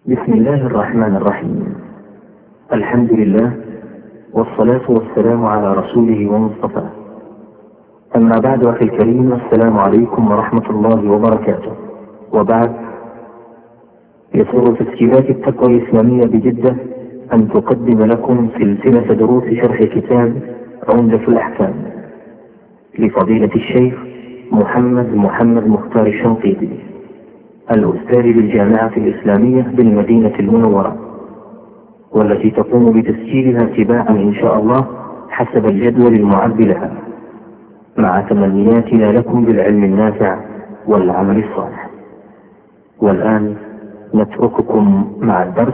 بسم الله الرحمن الرحيم. الحمد لله والصلاة والسلام على رسوله ومصطفاه. أما بعد، أخي الكريم، السلام عليكم ورحمة الله وبركاته. وبعد، يسر تسجيلات التقوى الإسلامية بجدة أن تقدم لكم سلسلة دروس شرح كتاب عمدة الأحكام لفضيلة الشيخ محمد مختار الشنقيطي، الأستاذ بالجامعة الإسلامية بالمدينة المنورة، والتي تقوم بتسجيلها تباعا إن شاء الله حسب الجدول المعد لها، مع تمنياتنا لكم بالعلم النافع والعمل الصالح. والآن نترككم مع الدرس.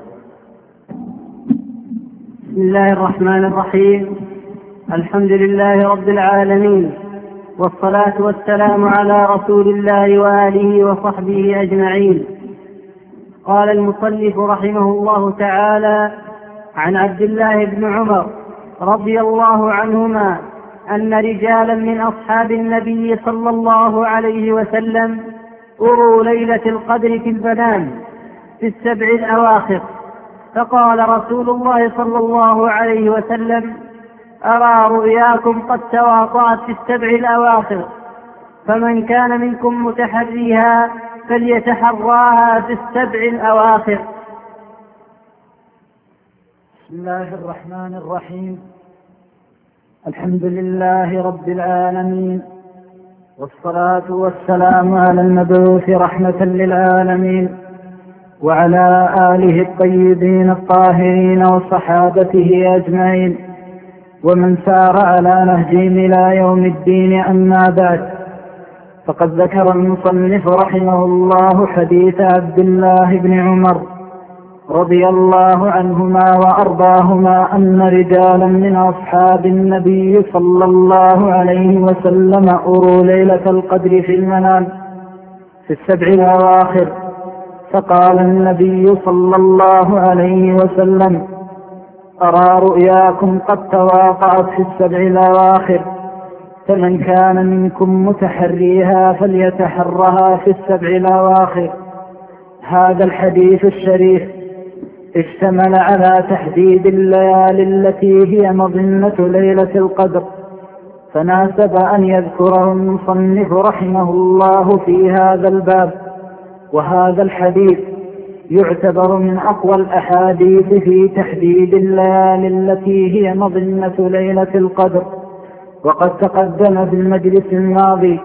بسم الله الرحمن الرحيم. الحمد لله رب العالمين، والصلاة والسلام على رسول الله وآله وصحبه أجمعين. قال المصنف رحمه الله تعالى: عن عبد الله بن عمر رضي الله عنهما أن رجالا من أصحاب النبي صلى الله عليه وسلم أروا ليلة القدر في المنام في السبع الأواخر، فقال رسول الله صلى الله عليه وسلم: أرى رؤياكم قد تواطأت في السبع الأواخر، فمن كان منكم متحريها فليتحراها في السبع الأواخر. بسم الله الرحمن الرحيم. الحمد لله رب العالمين، والصلاة والسلام على المبعوث رحمة للعالمين، وعلى آله الطيبين الطاهرين وصحابته أجمعين، ومن سار على نهجهم إلى يوم الدين. أما بعد، فقد ذكر المصنف رحمه الله حديث عبد الله بن عمر رضي الله عنهما وأرضاهما أن رجالا من أصحاب النبي صلى الله عليه وسلم أروا ليلة القدر في المنام في السبع الأواخر، فقال النبي صلى الله عليه وسلم: أرى رؤياكم قد تواطأت في السبع الأواخر، فمن كان منكم متحريها فليتحرها في السبع الأواخر. هذا الحديث الشريف اشتمل على تحديد الليالي التي هي مظنة ليلة القدر، فناسب أن يذكره المصنف رحمه الله في هذا الباب. وهذا الحديث يعتبر من أقوى الأحاديث في تحديد الليالي التي هي مظنة ليلة القدر، وقد تقدم في المجلس الماضي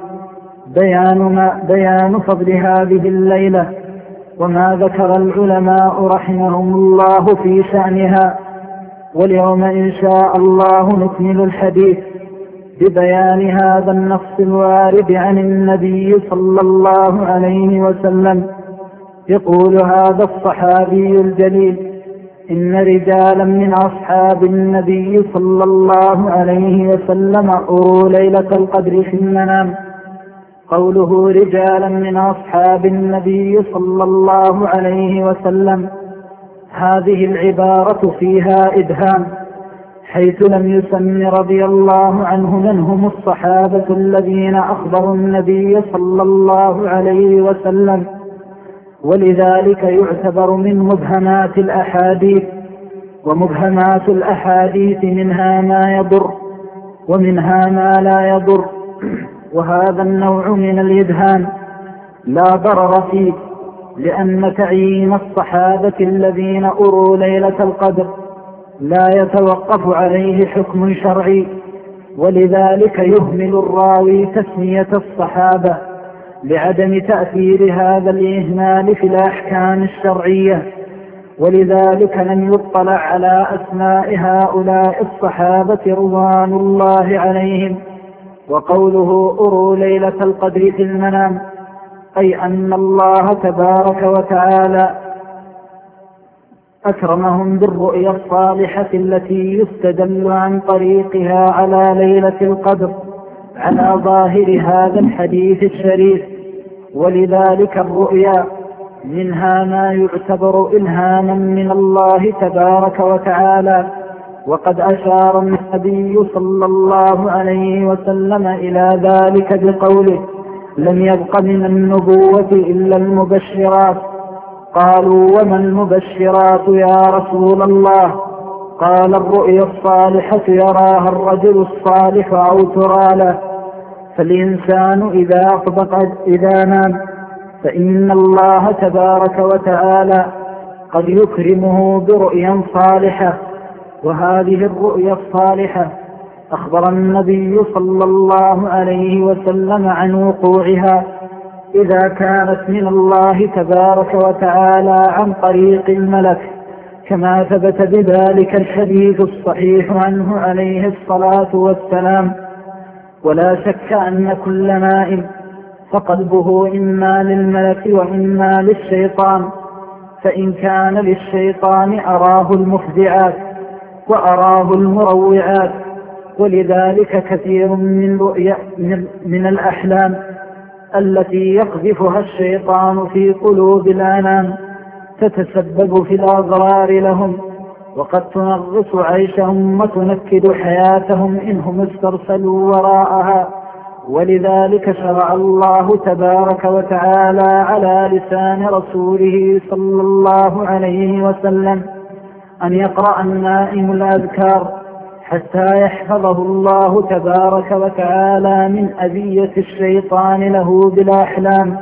بيان فضل هذه الليلة وما ذكر العلماء رحمهم الله في شأنها. واليوم إن شاء الله نكمل الحديث ببيان هذا النص الوارد عن النبي صلى الله عليه وسلم. يقول هذا الصحابي الجليل: إن رجالا من أصحاب النبي صلى الله عليه وسلم أروا ليلة القدر في المنام. قوله رجالا من أصحاب النبي صلى الله عليه وسلم، هذه العبارة فيها إبهام، حيث لم يسم رضي الله عنه من هم الصحابة الذين أخبروا النبي صلى الله عليه وسلم، ولذلك يعتبر من مبهمات الأحاديث. ومبهمات الأحاديث منها ما يضر ومنها ما لا يضر، وهذا النوع من الإبهام لا ضرر فيه، لأن تعيين الصحابة الذين أروا ليلة القدر لا يتوقف عليه حكم شرعي، ولذلك يهمل الراوي تسمية الصحابة لعدم تأثير هذا الإهمال في الأحكام الشرعية. ولذلك لم يطلع على أسماء هؤلاء الصحابة رضوان الله عليهم. وقوله أروا ليلة القدر في المنام، أي أن الله تبارك وتعالى أكرمهم بالرؤيا الصالحة التي يستدل عن طريقها على ليلة القدر على ظاهر هذا الحديث الشريف. ولذلك الرؤيا منها ما يعتبر إلهاما من الله تبارك وتعالى، وقد أشار النبي صلى الله عليه وسلم إلى ذلك بقوله: لم يبق من النبوة إلا المبشرات. قالوا وما المبشرات يا رسول الله؟ قال الرؤيا الصالحة يراها الرجل الصالح أو ترى له. فالإنسان إذا نام فإن الله تبارك وتعالى قد يكرمه برؤيا صالحة، وهذه الرؤيا الصالحة أخبر النبي صلى الله عليه وسلم عن وقوعها إذا كانت من الله تبارك وتعالى عن طريق الملك، كما ثبت بذلك الحديث الصحيح عنه عليه الصلاة والسلام. ولا شك أن كل نائم فقلبه إما للملك وإما للشيطان، فإن كان للشيطان أراه المفزعات وأراه المروعات. ولذلك كثير من الأحلام التي يقذفها الشيطان في قلوب الأنام تتسبب في الأضرار لهم، وقد تنغص عيشهم وتنكد حياتهم إنهم استرسلوا وراءها. ولذلك شرع الله تبارك وتعالى على لسان رسوله صلى الله عليه وسلم أن يقرأ النائم الأذكار حتى يحفظه الله تبارك وتعالى من أذية الشيطان له بالأحلام.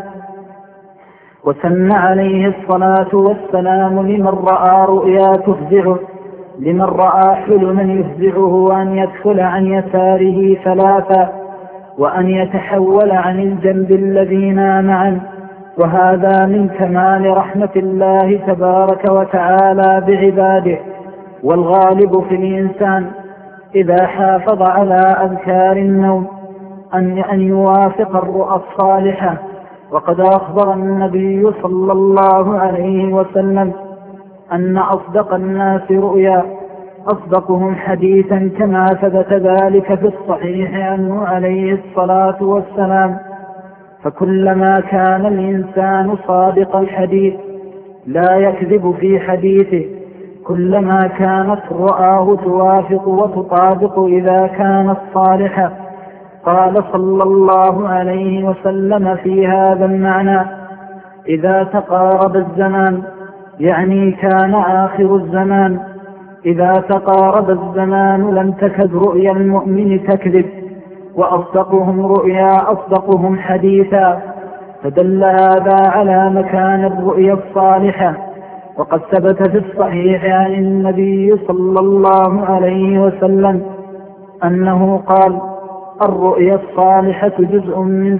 وسن عليه الصلاة والسلام لمن رأى رؤيا تفزعه، لمن رأى حلما يفزعه، أن يدخل عن يساره ثلاثا، وأن يتحول عن الجنب الذي نام عنه. وهذا من كمال رحمة الله تبارك وتعالى بعباده. والغالب في الإنسان إذا حافظ على أذكار النوم أن يوافق الرؤى الصالحة. وقد أخبر النبي صلى الله عليه وسلم أن أصدق الناس رؤيا أصدقهم حديثا، كما ثبت ذلك في الصحيح عنه عليه الصلاة والسلام. فكلما كان الإنسان صادق الحديث لا يكذب في حديثه، كلما كانت رؤاه توافق وتطابق إذا كانت صالحة. قال صلى الله عليه وسلم في هذا المعنى: إذا تقارب الزمان، يعني كان آخر الزمان، إذا تقارب الزمان لم تكد رؤيا المؤمن تكذب، وأصدقهم رؤيا أصدقهم حديثا. فدل هذا على مكان الرؤيا الصالحة. وقد ثبت في الصحيح عن النبي صلى الله عليه وسلم أنه قال: الرؤيا الصالحة جزء من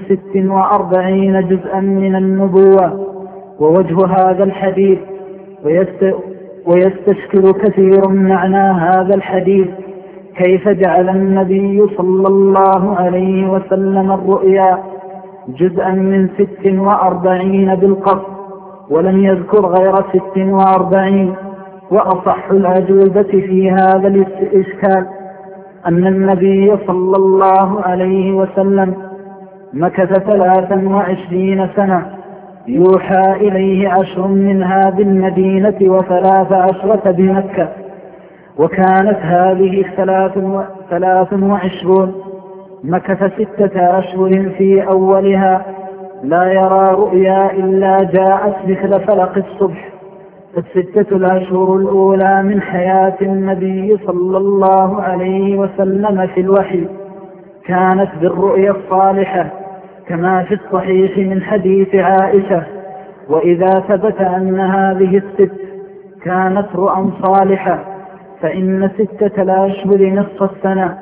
46 جزءا من النبوة. ووجه هذا الحديث ويستشكل كثير معنى هذا الحديث، كيف جعل النبي صلى الله عليه وسلم الرؤيا جزءا من 46 بالقصد، ولم يذكر غير 46. وأصح الأجوبة في هذا الإشكال أن النبي صلى الله عليه وسلم مكث 23 سنة يوحى إليه 10 منها بالمدينة و13 بمكة، وكانت هذه 23 مكث 6 أشهر في أولها لا يرى رؤيا إلا جاءت مثل فلق الصبح. فال6 الأشهر الأولى من حياة النبي صلى الله عليه وسلم في الوحي كانت بالرؤيا الصالحة، كما في الصحيح من حديث عائشة: وإذا ثبت أن هذه ال6 كانت رؤى صالحة فإن 6 الأشهر نصف السنة،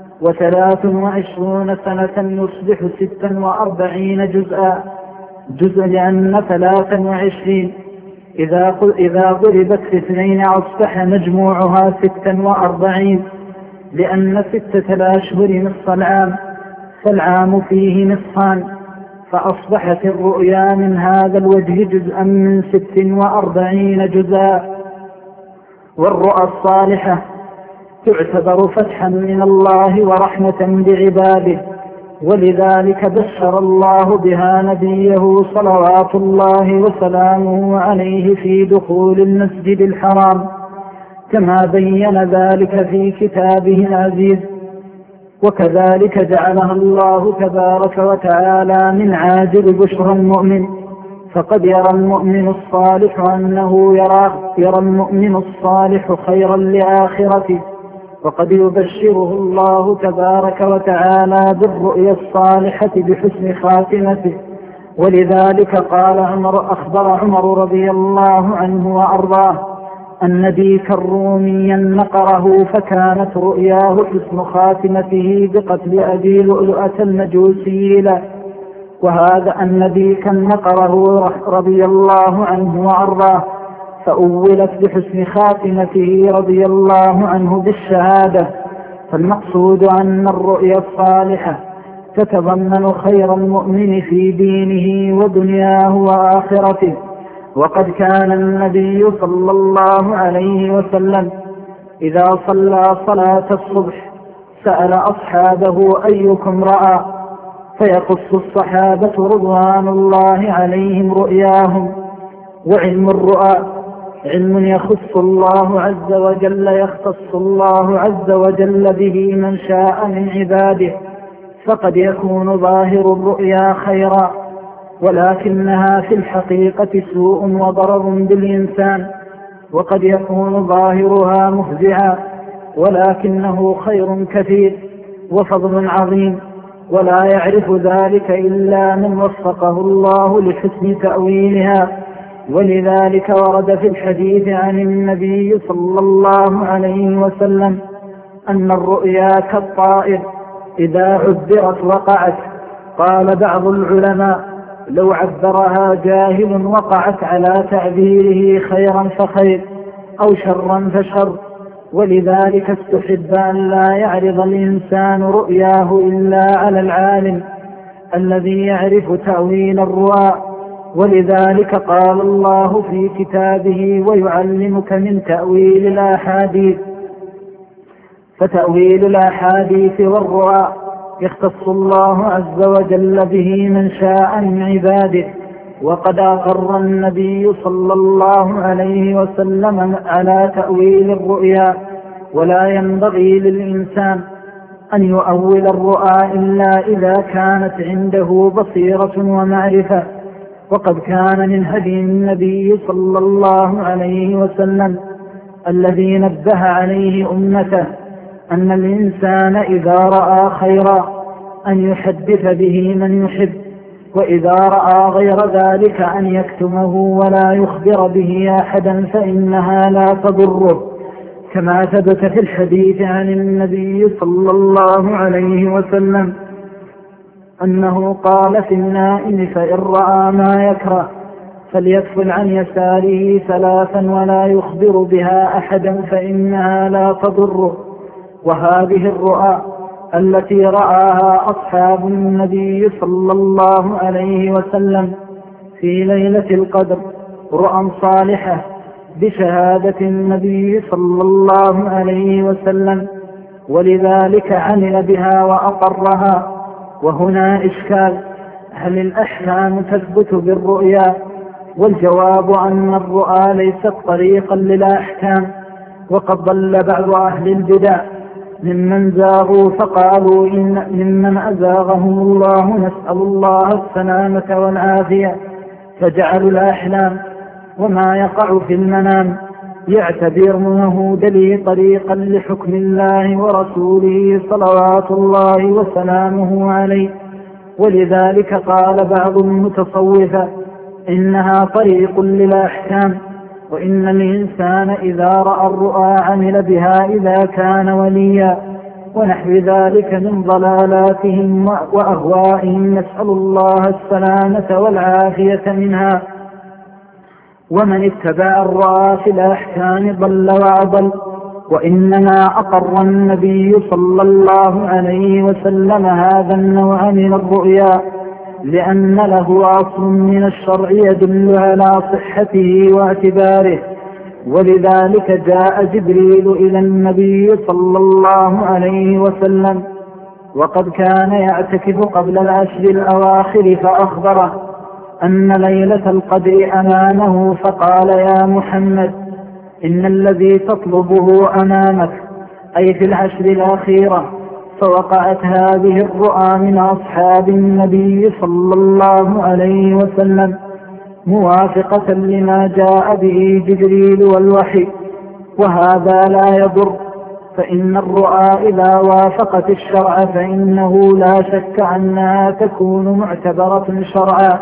و23 سنة يصبح 46 جزءا، لأن 23 إذا ضربت في 2 أصبح مجموعها 46، لأن 6 الأشهر نصف العام، فالعام فيه نصفان، فأصبحت الرؤيا من هذا الوجه جزءا من 46 جزءا. والرؤى الصالحة تعتبر فتحا من الله ورحمة بعباده، ولذلك بشر الله بها نبيه صلوات الله وسلامه عليه في دخول المسجد الحرام، كما بين ذلك في كتابه العزيز. وكذلك جعلها الله تبارك وتعالى من عاجل بشرى المؤمن، فقد يرى المؤمن الصالح أنه يرى المؤمن الصالح خيرا لآخرته، وقد يبشره الله تبارك وتعالى بالرؤيا الصالحة بحسن خاتمته. ولذلك أخبر عمر رضي الله عنه وأرضاه أن ديكا روميا نقره فكانت رؤياه حسن خاتمته بقتل أبي لؤلؤة المجوسي له. وهذا أن ديكا نقره رضي الله عنه وأرضاه فأولت بحسن خاتمته رضي الله عنه بالشهادة. فالمقصود أن الرؤيا الصالحة تتضمن خير المؤمن في دينه ودنياه وآخرته. وقد كان النبي صلى الله عليه وسلم إذا صلى صلاة الصبح سأل أصحابه أيكم رأى، فيقص الصحابة رضوان الله عليهم رؤياهم. وعلم الرؤى علم يخص الله يختص الله عز وجل به من شاء من عباده، فقد يكون ظاهر الرؤيا خيرا ولكنها في الحقيقة سوء وضرر بالإنسان، وقد يكون ظاهرها مفزعا ولكنه خير كثير وفضل عظيم، ولا يعرف ذلك إلا من وفقه الله لحسن تأويلها. ولذلك ورد في الحديث عن النبي صلى الله عليه وسلم أن الرؤيا كالطائر إذا عبرت وقعت. قال بعض العلماء لو عبرها جاهل وقعت على تعبيره خيرا فخير أو شرا فشر. ولذلك استحب أن لا يعرض الإنسان رؤياه إلا على العالم الذي يعرف تأويل الرؤى. ولذلك قال الله في كتابه ويعلمك من تأويل الأحاديث. فتأويل الأحاديث والرؤى يختص الله عز وجل به من شاء من عباده. وقد أقر النبي صلى الله عليه وسلم على تأويل الرؤيا، ولا ينبغي للإنسان أن يؤول الرؤى إلا إذا كانت عنده بصيرة ومعرفة. وقد كان من هدي النبي صلى الله عليه وسلم الذي نبه عليه أمته أن الإنسان إذا رأى خيرا أن يحدث به من يحب، وإذا رأى غير ذلك أن يكتمه ولا يخبر به أحدا فإنها لا تضره، كما ثبت في الحديث عن النبي صلى الله عليه وسلم أنه قال في النائم فإن رأى ما يكره فليكفل عن يساره 3 ولا يخبر بها أحدا فإنها لا تضره. وهذه الرؤى التي رآها أصحاب النبي صلى الله عليه وسلم في ليلة القدر رؤى صالحة بشهادة النبي صلى الله عليه وسلم، ولذلك عمل بها وأقرها. وهنا إشكال: هل الأحلام تثبت بالرؤيا؟ والجواب أن الرؤى ليست طريقا للأحكام. وقد ضل بعض أهل البدع ممن زاغوا فقالوا إن ممن أزاغهم الله نسأل الله السلامة والعافية، فجعلوا الأحلام وما يقع في المنام يعتبرونه طريقا لحكم الله ورسوله صلوات الله وسلامه عليه. ولذلك قال بعض المتصوفة إنها طريق للأحكام، وإن الإنسان إذا رأى الرؤى عمل بها إذا كان وليا، ونحو ذلك من ضلالاتهم وأهوائهم، نسأل الله السلامة والعافية منها. ومن اتبع الرؤى في الأحكام ضل وأضل. وإنما أقر النبي صلى الله عليه وسلم هذا النوع من الرؤيا لأن له أصل من الشرع يدل على صحته واعتباره. ولذلك جاء جبريل إلى النبي صلى الله عليه وسلم وقد كان يعتكف قبل العشر الأواخر فأخبره أن ليلة القدر أمامه، فقال: يا محمد، إن الذي تطلبه أمامك، أي في العشر الأخيرة. فوقعت هذه الرؤى من أصحاب النبي صلى الله عليه وسلم، موافقة لما جاء به جبريل والوحي، وهذا لا يضر، فإن الرؤى إذا وافقت الشرع فإنه لا شك أنها تكون معتبرة شرعا.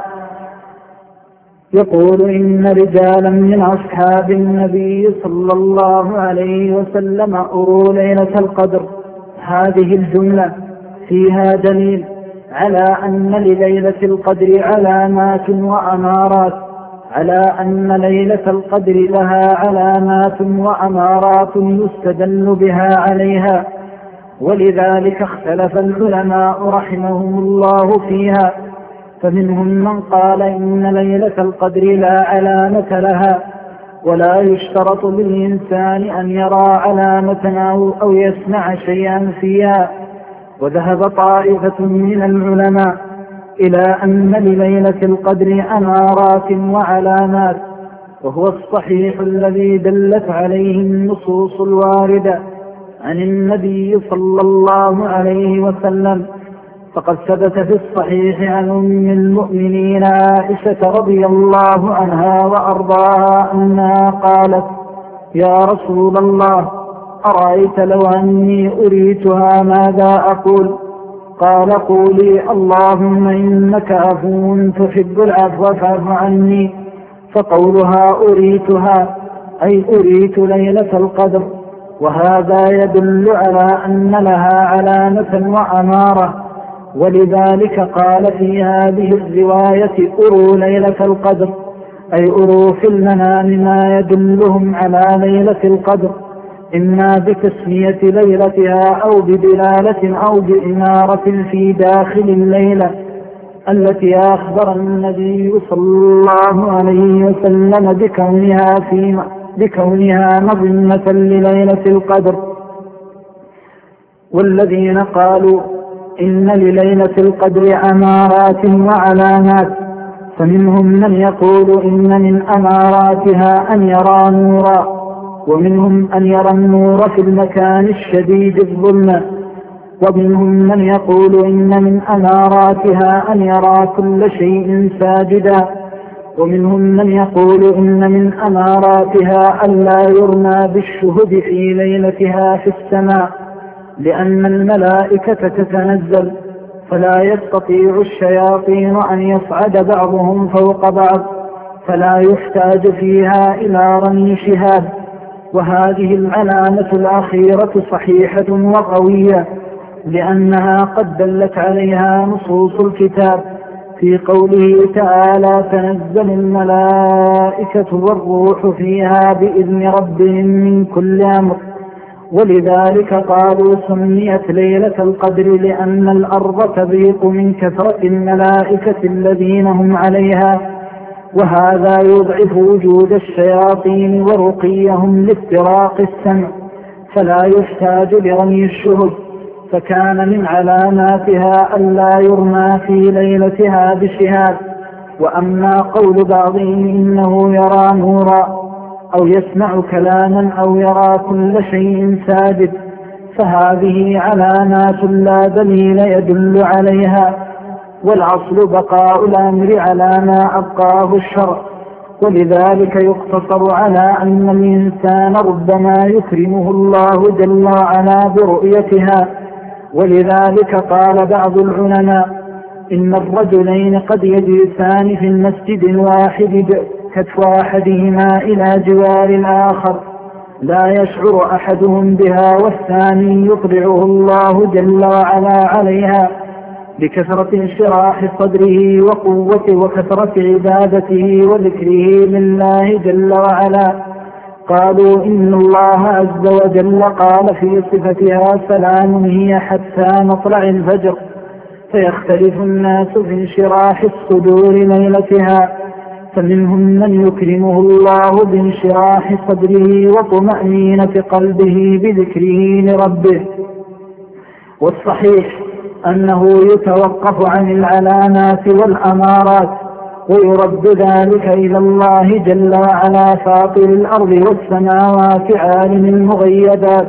يقول إن رجالا من أصحاب النبي صلى الله عليه وسلم أروا ليلة القدر. هذه الجملة فيها دليل على أن لليلة القدر علامات وأمارات، على أن ليلة القدر لها علامات وأمارات يستدل بها عليها، ولذلك اختلف العلماء رحمهم الله فيها، فمنهم من قال إن ليلة القدر لا علامة لها، ولا يشترط للإنسان أن يرى علامة أو يسمع شيئا فيها. وذهب طائفة من العلماء إلى أن لليلة القدر أمارات وعلامات، وهو الصحيح الذي دلت عليه النصوص الواردة عن النبي صلى الله عليه وسلم. فقد ثبت في الصحيح عن أم المؤمنين عائشة رضي الله عنها وأرضاها أنها قالت: يا رسول الله، أرأيت لو أني أريتها ماذا أقول؟ قال: قولي اللهم إنك عفو تحب العفو فاعف عني. فقولها أريتها أي أريت ليلة القدر، وهذا يدل على أن لها علامة وأمارة، ولذلك قال في هذه الرواية: أروا ليلة القدر، أي أروا في المنام ما يدلهم على ليلة القدر، إما بتسمية ليلتها أو بدلالة أو بإمارة في داخل الليلة التي أخبر النبي صلى الله عليه وسلم بكونها مظنة لليلة القدر. والذين قالوا إن لليلة القدر أمارات وعلامات، فمنهم من يقول إن من أماراتها أن يرى نورا، ومنهم أن يرى النور في المكان الشديد الظلمة، ومنهم من يقول إن من أماراتها أن يرى كل شيء ساجدا، ومنهم من يقول إن من أماراتها أن لا يرمى بالشهب في ليلتها في السماء، لأن الملائكة تتنزل فلا يستطيع الشياطين أن يصعد بعضهم فوق بعض، فلا يحتاج فيها إلى رمي شهاب. وهذه العلامة الأخيرة صحيحة وقوية، لأنها قد دلت عليها نصوص الكتاب في قوله تعالى: تنزل الملائكة والروح فيها بإذن ربهم من كل أمر. ولذلك قالوا سميت ليلة القدر لأن الأرض تضيق من كثرة الملائكة الذين هم عليها، وهذا يضعف وجود الشياطين ورقيهم لافتراق السمع، فلا يحتاج لرمي الشهب. فكان من علاماتها ألا يرمى في ليلتها بشهاب. وأما قول بعضهم إنه يرى نورا أو يسمع كلاما أو يرى كل شيء ساجد، فهذه علامات لا دليل يدل عليها، والأصل بقاء الأمر على ما أبقاه الشرع. ولذلك يقتصر على أن الإنسان ربما يكرمه الله جل وعلا برؤيتها. ولذلك قال بعض العلماء: إن الرجلين قد يجلسان في المسجد الواحد كتف أحدهما إلى جوار الآخر، لا يشعر أحدهم بها والثاني يطلعه الله جل وعلا عليها بكثرة انشراح صدره وقوة وكثرة عبادته وذكره لله جل وعلا. قالوا إن الله عز وجل قال في صفتها: سلام هي حتى مطلع الفجر. فيختلف الناس في انشراح الصدور ليلتها، فمنهم من يكرمه الله بانشراح صدره وطمأنينة قلبه بذكره لربه. والصحيح أنه يتوقف عن العلامات والأمارات، ويرد ذلك إلى الله جل وعلا فاطر الأرض والسماوات عالم المغيبات،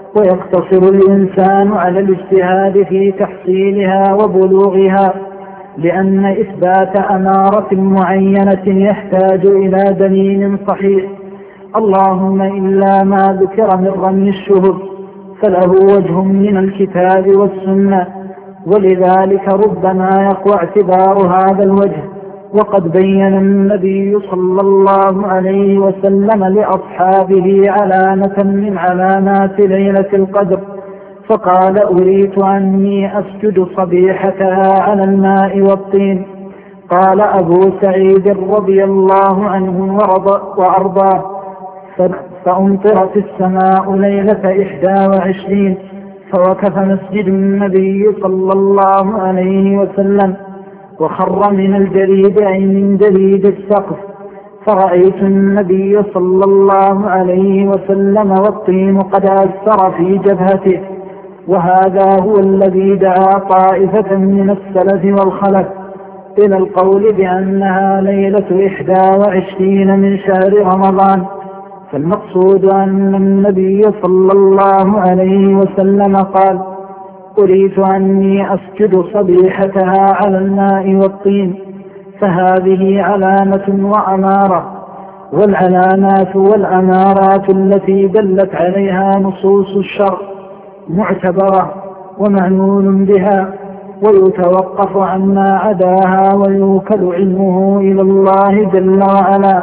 ويقتصر الإنسان على الاجتهاد في تحصيلها وبلوغها. لأن إثبات أمارة معينة يحتاج إلى دليل صحيح، اللهم إلا ما ذكر من رمي الشهب فله وجه من الكتاب والسنة، ولذلك ربما يقوى اعتبار هذا الوجه. وقد بين النبي صلى الله عليه وسلم لأصحابه علامة من علامات ليلة القدر، فقال: أريت أني أسجد صبيحتها على الماء والطين. قال أبو سعيد رضي الله عنه وأرضاه: فأمطرت السماء ليلة 21، فوقف مسجد النبي صلى الله عليه وسلم، وخر من الجليد أي من جليد السقف، فرأيت النبي صلى الله عليه وسلم والطين قد أثر في جبهته. وهذا هو الذي دعا طائفة من السلف والخلف إلى القول بأنها ليلة 21 من شهر رمضان. فالمقصود أن النبي صلى الله عليه وسلم قال: أريت أني أسجد صبيحتها على الماء والطين، فهذه علامة وأمارة، والعلامات والأمارات التي دلت عليها نصوص الشرع معتبرة ومعمول بها، ويتوقف عما عداها ويوكل علمه إلى الله جل وعلا.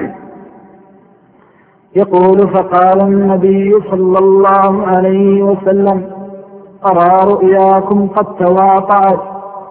يقول: فقال النبي صلى الله عليه وسلم: أرى رؤياكم قد تواطأت.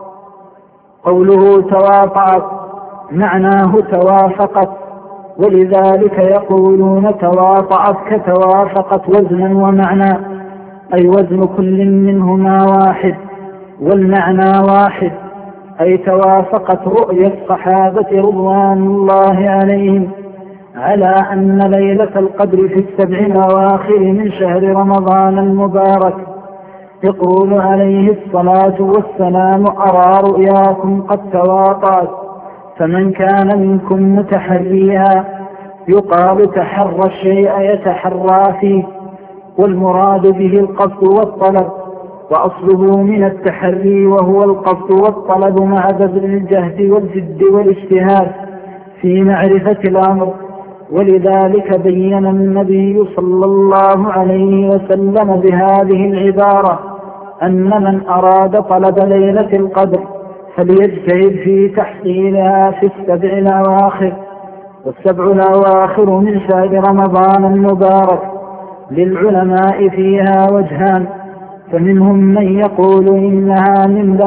قوله تواطأت معناه توافقت، ولذلك يقولون تواطأت كتوافقت وزنا ومعنى، أي وزن كل منهما واحد والمعنى واحد، أي توافقت رؤيا الصحابة رضوان الله عليهم على أن ليلة القدر في 7 الأواخر من شهر رمضان المبارك. يقول عليه الصلاة والسلام: أرى رؤياكم قد تواطأت، فمن كان منكم متحريها، يقال تحرى الشيء يتحرى فيه، والمراد به القصد والطلب، وأصله من التحري وهو القصد والطلب مع بذل الجهد والجد والاجتهاد في معرفة الأمر. ولذلك بين النبي صلى الله عليه وسلم بهذه العبارة أن من أراد طلب ليلة القدر فليجتهد في تحصيلها في 7 الأواخر. والسبع الأواخر من شهر رمضان المبارك للعلماء فيها وجهان، فمنهم من يقول إنها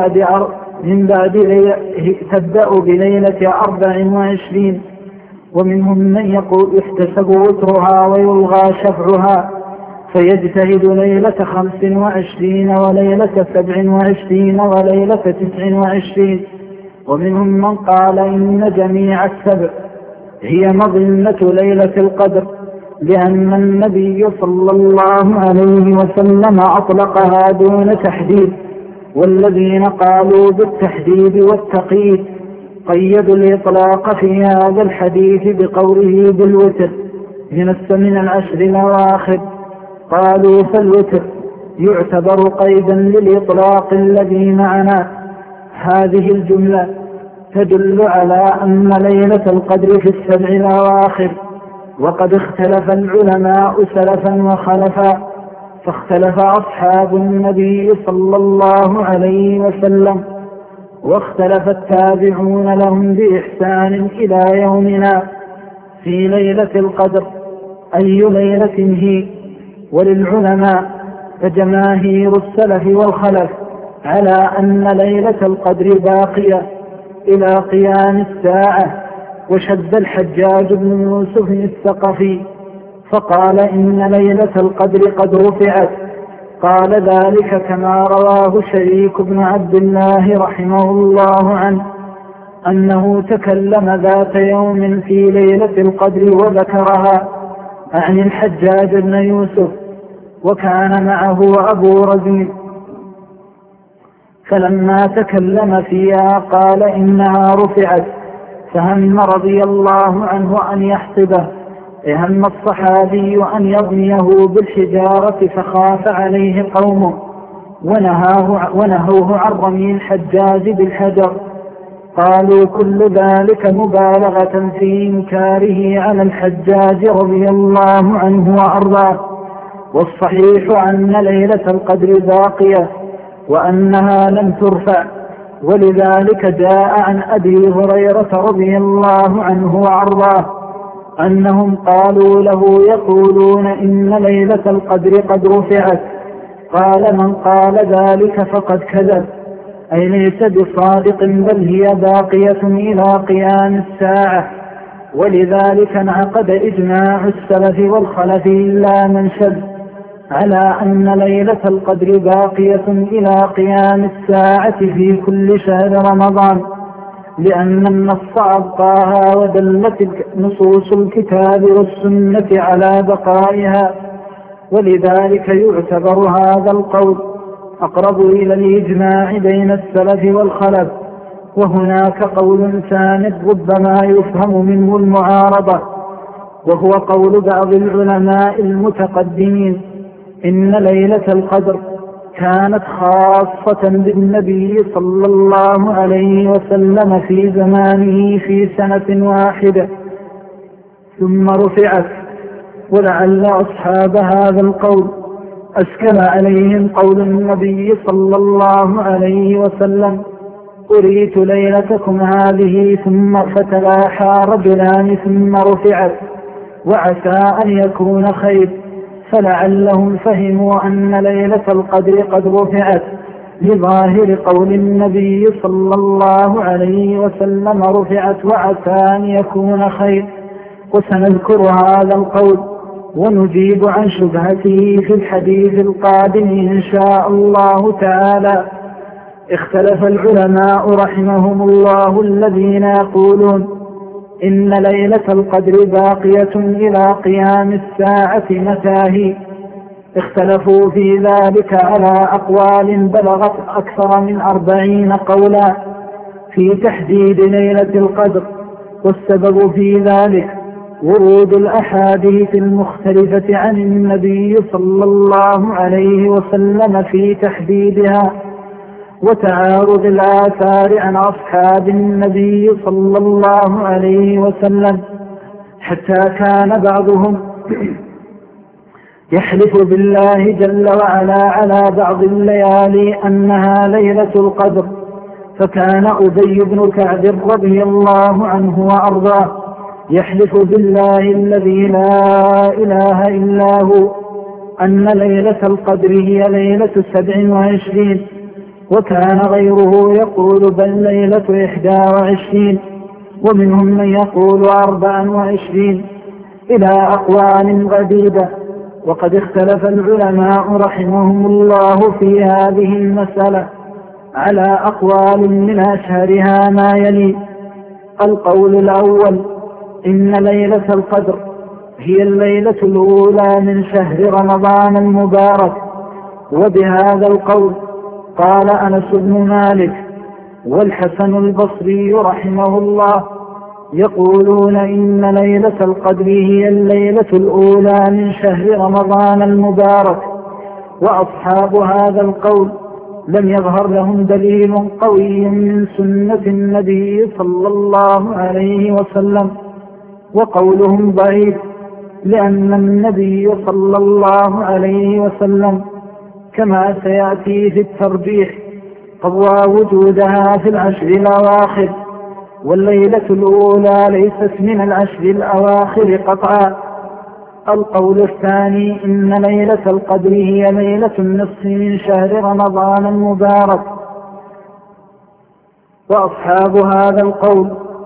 من بعد تبدأ بليلة 24، ومنهم من يقول يحتسب وترها ويلغى شفعها، فيجتهد ليلة 25 وليلة 27 وليلة 29. ومنهم من قال إن جميع السبع هي مظنة ليلة القدر، لأن النبي صلى الله عليه وسلم أطلقها دون تحديد، والذين قالوا بالتحديد والتقييد قيدوا الإطلاق في هذا الحديث بقوله بالوتر من 10 الأواخر. قالوا: فالوتر يعتبر قيدا للإطلاق الذي معنا. هذه الجملة تدل على أن ليلة القدر في 7 الأواخر. وقد اختلف العلماء سلفا وخلفا، فاختلف أصحاب النبي صلى الله عليه وسلم، واختلف التابعون لهم بإحسان إلى يومنا في ليلة القدر أي ليلة هي. وللعلماء فجماهير السلف والخلف على أن ليلة القدر باقية إلى قيام الساعة. وشد الحجاج بن يوسف الثقفي فقال إن ليلة القدر قد رفعت. قال ذلك كما رواه شريك بن عبد الله رحمه الله عنه أنه تكلم ذات يوم في ليلة القدر وذكرها عن الحجاج بن يوسف، وكان معه أبو رزين، فلما تكلم فيها قال إنها رفعت، فهم رضي الله عنه أن يحسبه، هم الصحابي أن يضنيه بالحجارة، فخاف عليه قومه ونهوه عن رمي الحجاج بالحجر، قالوا كل ذلك مبالغة في إنكاره على الحجاج رضي الله عنه وأرضاه. والصحيح أن ليلة القدر باقية وأنها لم ترفع، ولذلك جاء عن أبي هريرة رضي الله عنه وأرضاه أنهم قالوا له يقولون إن ليلة القدر قد رفعت. قال من قال ذلك فقد كذب، أي ليس بصادق بل هي باقية إلى قيام الساعة. ولذلك انعقد إجماع السلف والخلف إلا من شذ على أن ليلة القدر باقية إلى قيام الساعة في كل شهر رمضان، لأن النص أبقاها ودلت نصوص الكتاب والسنة على بقائها. ولذلك يعتبر هذا القول أقرب إلى الإجماع بين السلف والخلف. وهناك قول ثاني ربما يفهم منه المعارضة، وهو قول بعض العلماء المتقدمين إن ليلة القدر كانت خاصة بالنبي صلى الله عليه وسلم في زمانه في سنة واحدة ثم رفعت. ولعل أصحاب هذا القول أشكل عليهم قول النبي صلى الله عليه وسلم أريت ليلتكم هذه ثم فتلاحى رجلان ثم رفعت وعسى أن يكون خير، فلعلهم فهموا أن ليلة القدر قد رفعت لظاهر قول النبي صلى الله عليه وسلم رفعت وعسى أن يكون خير. وسنذكر هذا القول ونجيب عن شبهته في الحديث القادم إن شاء الله تعالى. اختلف العلماء رحمهم الله الذين يقولون إن ليلة القدر باقية إلى قيام الساعة متى هي. اختلفوا في ذلك على أقوال بلغت أكثر من 40 قولا في تحديد ليلة القدر. والسبب في ذلك ورود الأحاديث المختلفة عن النبي صلى الله عليه وسلم في تحديدها، وتعارض الآثار عن أصحاب النبي صلى الله عليه وسلم، حتى كان بعضهم يحلف بالله جل وعلا على بعض الليالي أنها ليلة القدر. فكان أبي بن كعب رضي الله عنه وأرضاه يحلف بالله الذي لا إله إلا هو أن ليلة القدر هي ليلة 27، وكان غيره يقول بل ليلة 21، ومنهم من يقول 24 إلى أقوال عديدة. وقد اختلف العلماء رحمهم الله في هذه المسألة على أقوال من أشهرها ما يلي. القول الأول إن ليلة القدر هي الليلة الأولى من شهر رمضان المبارك، وبهذا القول قال أنس بن مالك والحسن البصري رحمه الله يقولون إن ليلة القدر هي الليلة الأولى من شهر رمضان المبارك. وأصحاب هذا القول لم يظهر لهم دليل قوي من سنة النبي صلى الله عليه وسلم، وقولهم ضعيف، لأن النبي صلى الله عليه وسلم كما سيأتي في الترجيح قضى وجودها في العشر الأواخر، والليلة الأولى ليست من العشر الأواخر قطعا. القول الثاني إن ليلة القدر هي ليلة النصف من شهر رمضان المبارك. وأصحاب هذا القول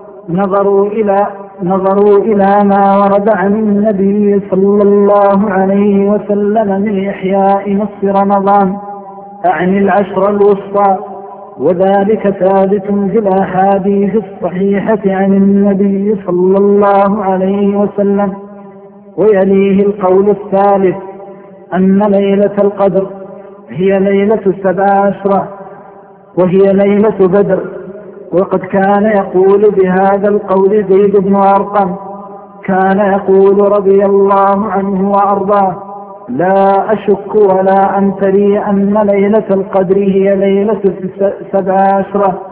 نظروا إلى ما ورد عن النبي صلى الله عليه وسلم من إحياء نصف رمضان عن العشر الوسطى، وذلك ثابت في الأحاديث الصحيحة عن النبي صلى الله عليه وسلم. ويليه القول الثالث أن ليلة القدر هي ليلة 17 وهي ليلة بدر. وقد كان يقول بهذا القول زيد بن أرقم، كان يقول رضي الله عنه وأرضاه لا أشك ولا أمتري أن ليلة القدر هي ليلة 17،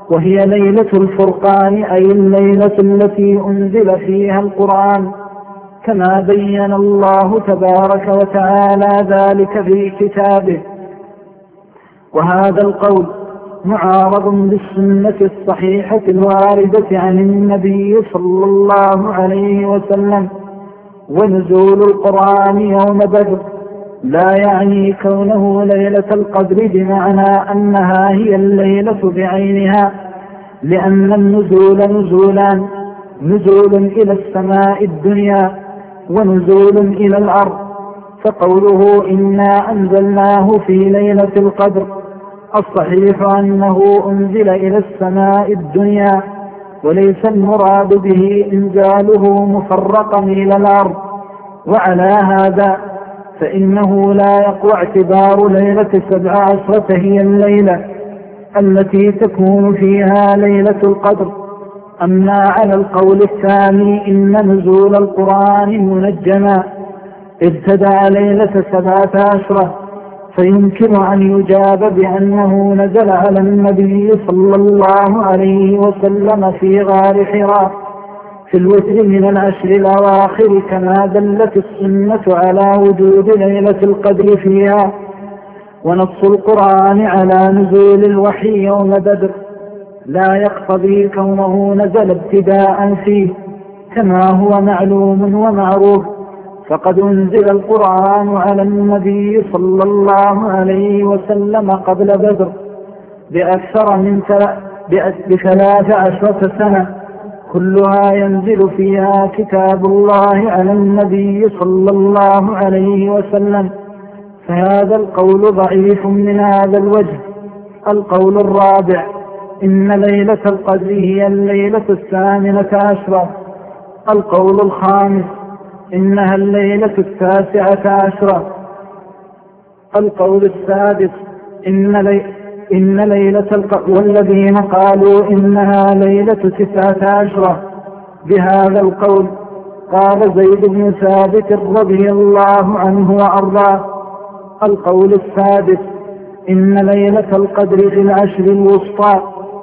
وهي ليلة الفرقان، أي الليلة التي أنزل فيها القرآن، كما بين الله تبارك وتعالى ذلك في كتابه. وهذا القول معارض بالسنة الصحيحة الواردة عن النبي صلى الله عليه وسلم. ونزول القرآن يوم بدر لا يعني كونه ليلة القدر بمعنى أنها هي الليلة بعينها، لأن النزول نزولان: نزول إلى السماء الدنيا ونزول إلى الأرض. فقوله إنا أنزلناه في ليلة القدر، الصحيح أنه أنزل إلى السماء الدنيا، وليس المراد به إنزاله مفرقا إلى الأرض. وعلى هذا فإنه لا يقوى اعتبار ليلة 17 هي الليلة التي تكون فيها ليلة القدر. أما على القول الثاني إن نزول القرآن منجما ابتدأ ليلة 17، فيمكن أن يجاب بأنه نزل على النبي صلى الله عليه وسلم في غار حراء في الوتر من العشر الأواخر، كما دلت السنة على وجود ليلة القدر فيها. ونص القرآن على نزول الوحي يوم بدر لا يقتضي كونه نزل ابتداء فيه، كما هو معلوم ومعروف. فقد أنزل القرآن على النبي صلى الله عليه وسلم قبل بدر بأكثر من 13 سنة، كلها ينزل فيها كتاب الله على النبي صلى الله عليه وسلم. فهذا القول ضعيف من هذا الوجه. القول الرابع إن ليلة القدر هي الليلة 18. القول الخامس إنها الليلة 19. القول السادس إن ليلة القدر، والذين قالوا إنها ليلة 19 بهذا القول قال زيد بن ثابت رضي الله عنه وأرضاه. القول السادس إن ليلة القدر في العشر الوسطى.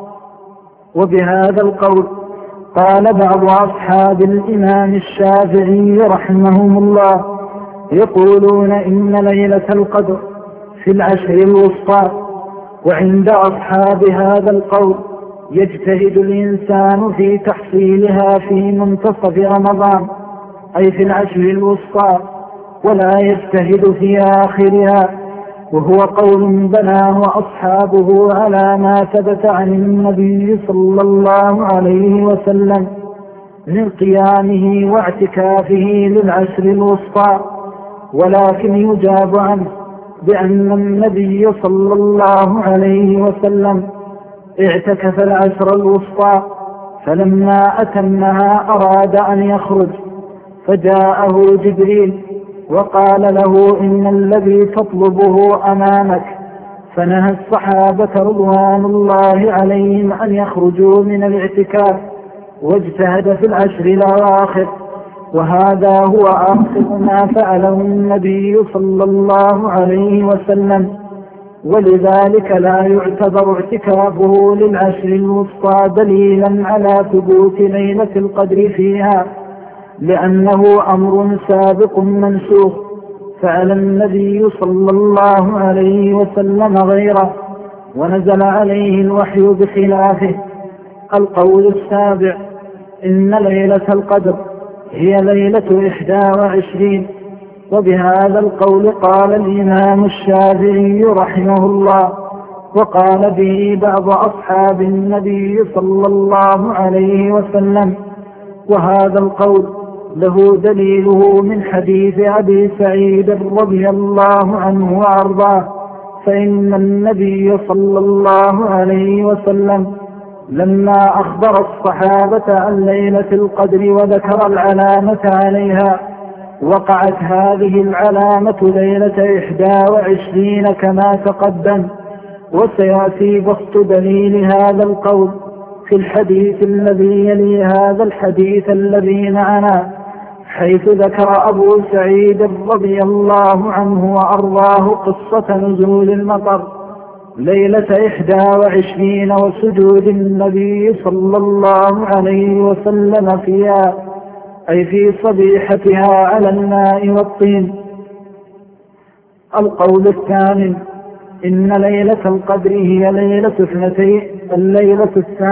وبهذا القول قال بعض أصحاب الإمام الشافعي رحمهم الله، يقولون إن ليلة القدر في العشر الوسطى. وعند أصحاب هذا القول يجتهد الإنسان في تحصيلها في منتصف رمضان، أي في العشر الوسطى، ولا يجتهد في آخرها، وهو قول بناه أصحابه على ما ثبت عن النبي صلى الله عليه وسلم من قيامه واعتكافه للعشر الوسطى. ولكن يجاب عنه بأن النبي صلى الله عليه وسلم اعتكف العشر الوسطى، فلما أتمها أراد أن يخرج، فجاءه جبريل وقال له إن الذي تطلبه أمامك، فنهى الصحابة رضوان الله عليهم أن يخرجوا من الاعتكاف، واجتهد في العشر الأواخر. وهذا هو آخر ما فعله النبي صلى الله عليه وسلم، ولذلك لا يعتبر اعتكافه للعشر الوسطى دليلا على ثبوت ليلة القدر فيها، لأنه أمر سابق منسوخ، فعل النبي صلى الله عليه وسلم غيره، ونزل عليه الوحي بخلافه. القول السابع إن ليلة القدر هي ليلة 21. وبهذا القول قال الإمام الشافعي رحمه الله، وقال به بعض أصحاب النبي صلى الله عليه وسلم. وهذا القول له دليله من حديث أبي سعيد رضي الله عنه وأرضاه، فإن النبي صلى الله عليه وسلم لما أخبر الصحابة عن ليلة القدر وذكر العلامة عليها، وقعت هذه العلامة ليلة 21 كما تقدم. وسيأتي بسط دليل هذا القول في الحديث الذي يلي هذا الحديث الذي معنا، حيث ذكر أبو سعيد رضي الله عنه وأرضاه قصة نزول المطر ليلة 21 وسجود النبي صلى الله عليه وسلم فيها، أي في صبيحتها على الماء والطين. القول الثامن: إن ليلة القدر هي الليلة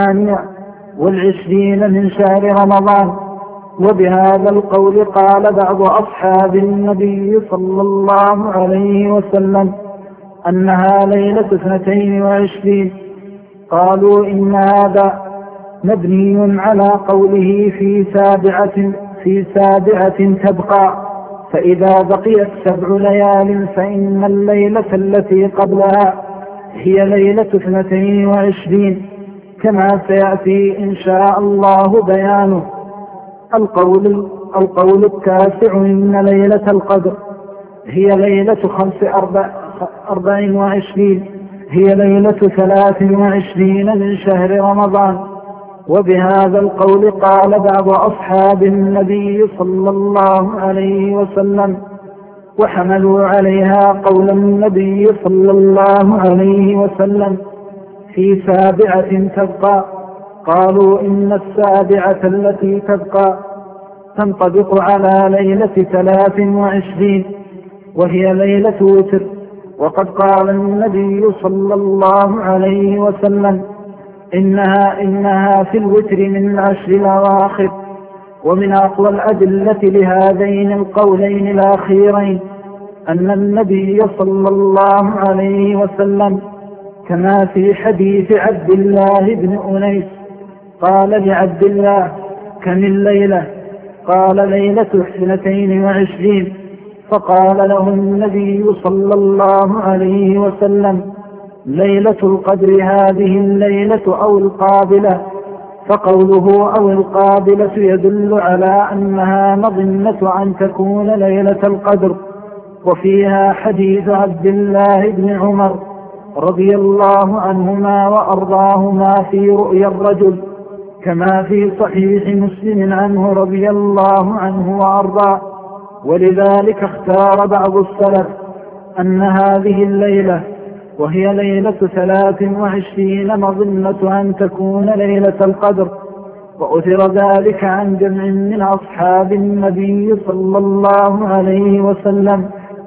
22 من شهر رمضان. وبهذا القول قال بعض أصحاب النبي صلى الله عليه وسلم أنها ليلة 22. قالوا إن هذا مبني على قوله في سابعة تبقى، فإذا بقيت 7 ليال فإن الليلة التي قبلها هي ليلة 22 كما سيأتي إن شاء الله بيانه. القول التاسع: إن ليلة القدر هي ليلة 24، هي ليلة 23 من شهر رمضان. وبهذا القول قال بعض أصحاب النبي صلى الله عليه وسلم، وحملوا عليها قول النبي صلى الله عليه وسلم في 7 تبقى. قالوا إن 7 التي تبقى تنطبق على ليلة 23 وهي ليلة وتر. وقد قال النبي صلى الله عليه وسلم إنها في الوتر من 10 الأواخر. ومن أقوى الأدلة لهذين القولين الأخيرين أن النبي صلى الله عليه وسلم كما في حديث عبد الله بن أنيس قال لعبد الله: كم الليلة؟ قال: ليلة 22. فقال له النبي صلى الله عليه وسلم: ليلة القدر هذه الليلة أو القابلة. فقوله أو القابلة يدل على أنها مظنة أن تكون ليلة القدر. وفيها حديث عبد الله بن عمر رضي الله عنهما وأرضاهما في رؤيا الرجل، كما في صحيح مسلم عنه رضي الله عنه وأرضاه. ولذلك اختار بعض السلف أن هذه الليلة وهي ليلة 23 مظنة أن تكون ليلة القدر، وأثر ذلك عن جمع من أصحاب النبي صلى الله عليه وسلم.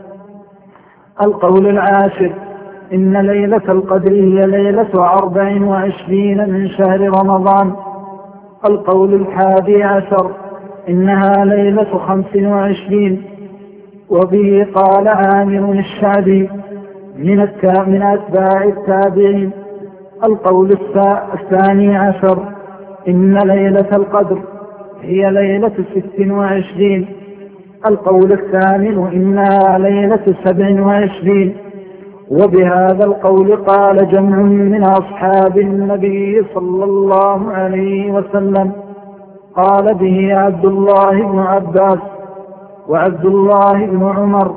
القول العاشر: إن ليلة القدر هي ليلة 24 من شهر رمضان. القول الحادي عشر: إنها ليلة 25. وبه قال عامر الشعبي من أتباع التابعين. القول الثاني عشر: إن ليلة القدر هي ليلة 26. القول الثامن: إنها ليلة 27. وبهذا القول قال جمع من أصحاب النبي صلى الله عليه وسلم. قال به عبد الله بن عباس وعبد الله بن عمر،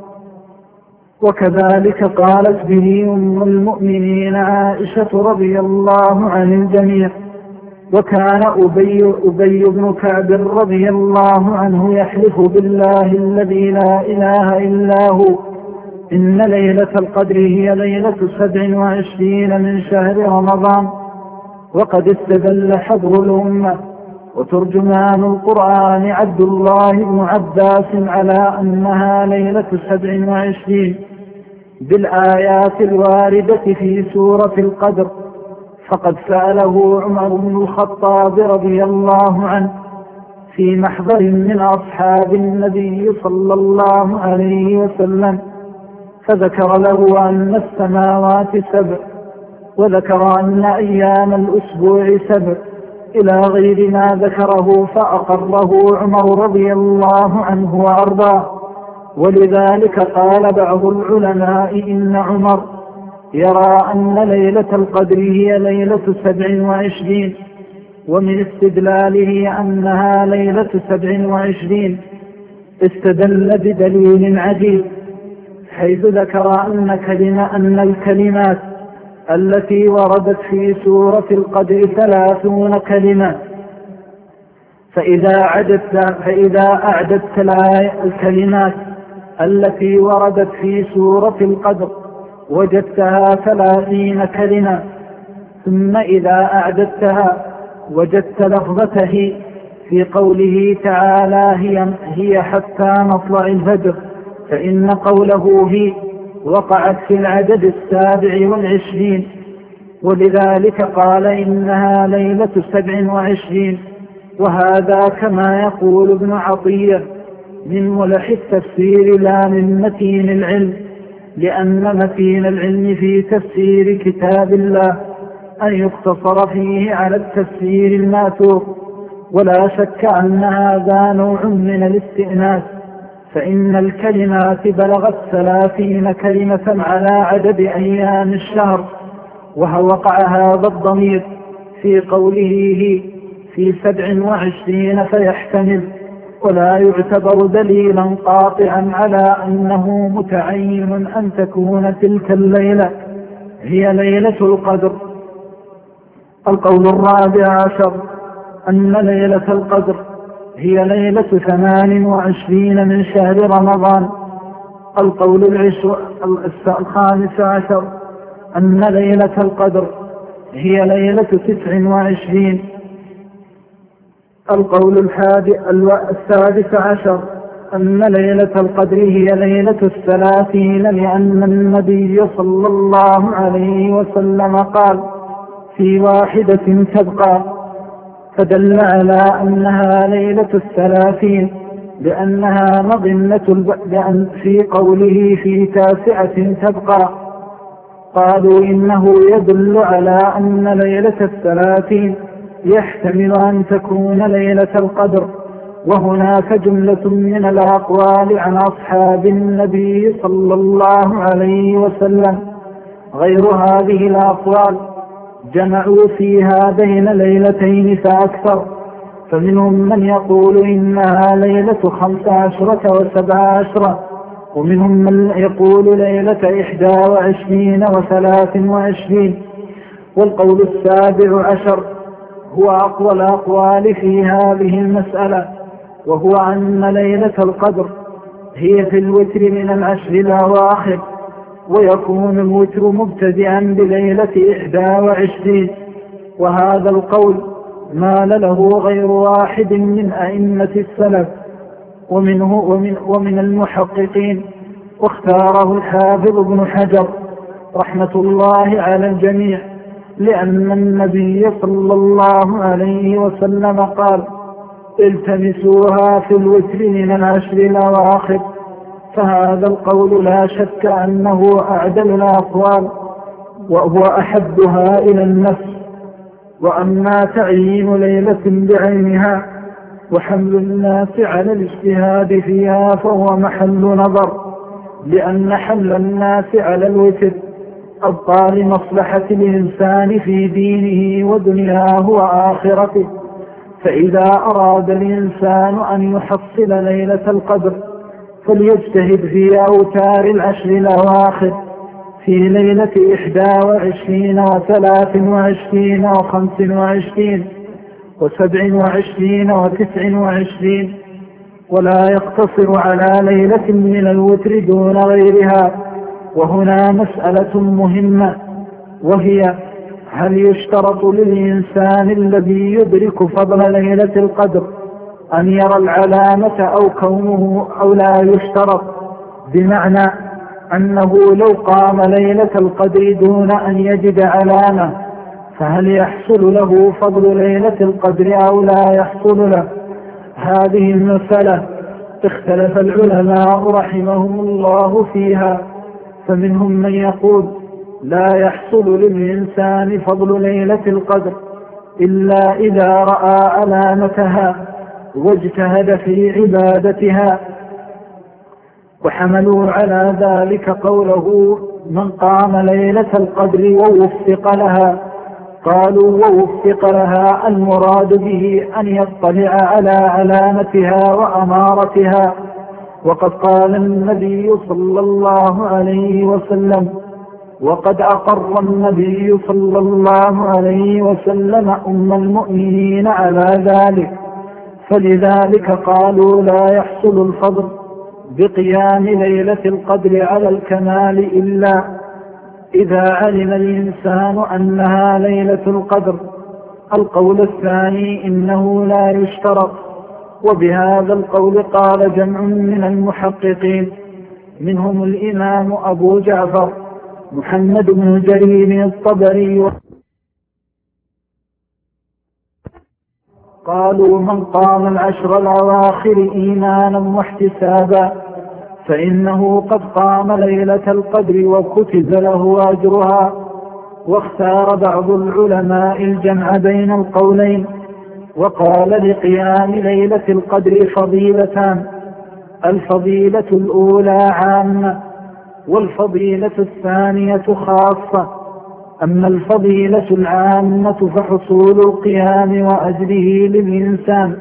وكذلك قالت به أم المؤمنين عائشة رضي الله عن الجميع. وكان أبي بن كعب رضي الله عنه يحلف بالله الذي لا إله إلا هو إن ليلة القدر هي ليلة 27 من شهر رمضان. وقد استدل حبر الأمة وترجمان القرآن عبد الله بن عباس على أنها ليلة 27 بالآيات الواردة في سورة القدر. فقد سأله عمر بن الخطاب رضي الله عنه في محضر من أصحاب النبي صلى الله عليه وسلم، فذكر له أن السماوات 7، وذكر أن أيام الأسبوع 7 إلى غير ما ذكره، فأقره عمر رضي الله عنه وأرضاه. ولذلك قال بعض العلماء إن عمر يرى أن ليلة القدر هي ليلة 27، ومن استدلاله أنها ليلة 27 استدل بدليل عجيب، حيث ذكر أن الكلمات التي وردت في سورة القدر 30 كلمة، فإذا أعددت الكلمات التي وردت في سورة القدر وجدتها 30 كلمة، ثم إذا أعددتها وجدت لفظته في قوله تعالى هي حتى مطلع الفجر، فإن قوله هي وقعت في العدد 27، ولذلك قال إنها ليلة 27. وهذا كما يقول ابن عطية من ملح التفسير لا من متين العلم، لأن متين العلم في تفسير كتاب الله أن يقتصر فيه على التفسير الماثور. ولا شك أن هذا نوع من الاستئناس، فإن الكلمات بلغت 30 كلمة على عدد أيام الشهر، ووقع هذا الضمير في قوله هي في 27 فيحتمل، ولا يعتبر دليلا قاطعا على أنه متعين أن تكون تلك الليلة هي ليلة القدر. القول 14 أن ليلة القدر هي ليلة 28 من شهر رمضان. القول 15 أن ليلة القدر هي ليلة 29. القول 16 أن ليلة القدر هي ليلة 30، لأن النبي صلى الله عليه وسلم قال في واحدة تبقى، فدل على أنها ليلة 30 لأنها مظنة لأن في قوله في 9 تبقى قالوا إنه يدل على أن ليلة 30 يحتمل أن تكون ليلة القدر. وهناك جملة من الأقوال عن أصحاب النبي صلى الله عليه وسلم غير هذه الأقوال جمعوا فيها بين ليلتين فأكثر، فمنهم من يقول إنها ليلة 15 و17، ومنهم من يقول ليلة 21 و23. والقول 17 هو أقوى الأقوال في هذه المسألة، وهو أن ليلة القدر هي في الوتر من العشر الأواخر، ويكون الوتر مبتدئا بليلة 21. وهذا القول مال له غير واحد من أئمة السلف ومن المحققين، واختاره الحافظ ابن حجر رحمة الله على الجميع، لأن النبي صلى الله عليه وسلم قال التمسوها في الوتر من العشر الأواخر. فهذا القول لا شك أنه أعدل الأقوال وهو أحبها إلى النفس. وأما تعيين ليلة بعينها وحمل الناس على الاجتهاد فيها فهو محل نظر، لأن حمل الناس على الوتر أبقى لمصلحة الإنسان في دينه ودنياه وآخرته. فإذا أراد الإنسان أن يحصل ليلة القدر فليجتهد في أوتار العشر الأواخر في ليلة 21 و23 و25 و27 و29، ولا يقتصر على ليلة من الوتر دون غيرها. وهنا مسألة مهمة، وهي هل يشترط للإنسان الذي يدرك فضل ليلة القدر أن يرى العلامة أو كونه أو لا يشترط؟ بمعنى أنه لو قام ليلة القدر دون أن يجد علامة فهل يحصل له فضل ليلة القدر أو لا يحصل له؟ هذه المسألة اختلف العلماء رحمهم الله فيها، فمنهم من يقول لا يحصل للإنسان فضل ليلة القدر إلا إذا رأى علامتها واجتهد في عبادتها، وحملوا على ذلك قوله من قام ليلة القدر ووفق لها. قالوا ووفق لها المراد به أن يطلع على علامتها وأمارتها. وقد قال النبي صلى الله عليه وسلم وقد أقر النبي صلى الله عليه وسلم أم المؤمنين على ذلك، فلذلك قالوا لا يحصل الفضل بقيام ليلة القدر على الكمال إلا إذا علم الإنسان أنها ليلة القدر. القول الثاني إنه لا يشترط، وبهذا القول قال جمع من المحققين منهم الإمام أبو جعفر محمد بن جرير الطبري. قالوا من قام العشر الأواخر إيمانا واحتسابا فإنه قد قام ليلة القدر وكتب له أجرها. واختار بعض العلماء الجمع بين القولين، وقال لقيام ليلة القدر فضيلتان: الفضيلة الأولى عامة، والفضيلة الثانية خاصة. أما الفضيلة العامة فحصول القيام وأجره للإنسان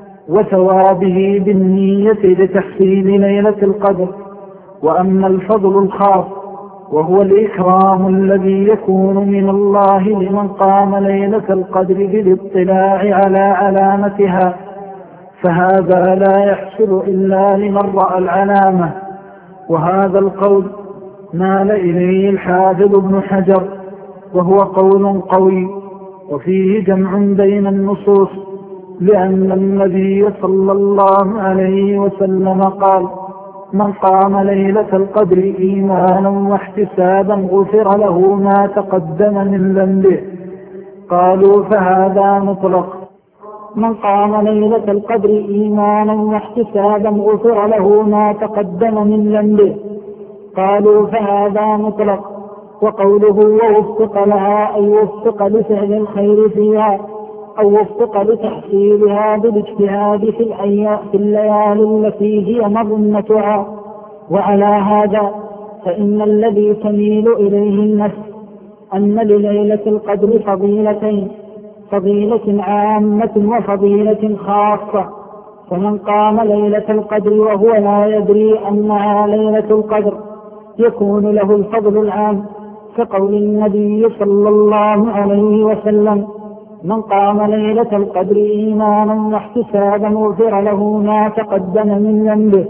وثوابه بالنية لتحصيل ليلة القدر. وأما الفضل الخاص وهو الإكرام الذي يكون من الله لمن قام ليلة القدر بالاطلاع على علامتها، فهذا لا يحصل إلا لمن رأى العلامة. وهذا القول مال إليه الحافظ ابن حجر، وهو قول قوي وفيه جمع بين النصوص، لأن النبي صلى الله عليه وسلم قال: من قام ليلة القدر إيمانا واحتسابا غفر له ما تقدم من ذنبه. قالوا فهذا مطلق. من قام ليلة القدر إيمانا واحتسابا غفر له ما تقدم من ذنبه. قالوا فهذا مطلق. وقوله ووفق لها أي وفق لفعل الخير فيها، أو وفق لتحصيلها بالاجتهاد في الليالي التي هي مظنتها. وعلى هذا فإن الذي تميل إليه النفس أن لليلة القدر فضيلتين: فضيلة عامة وفضيلة خاصة. فمن قام ليلة القدر وهو لا يدري أنها ليلة القدر يكون له الفضل العام، كقول النبي صلى الله عليه وسلم: من قام ليلة القدر إيمانا واحتسابا غفر له ما تقدم من ذنبه.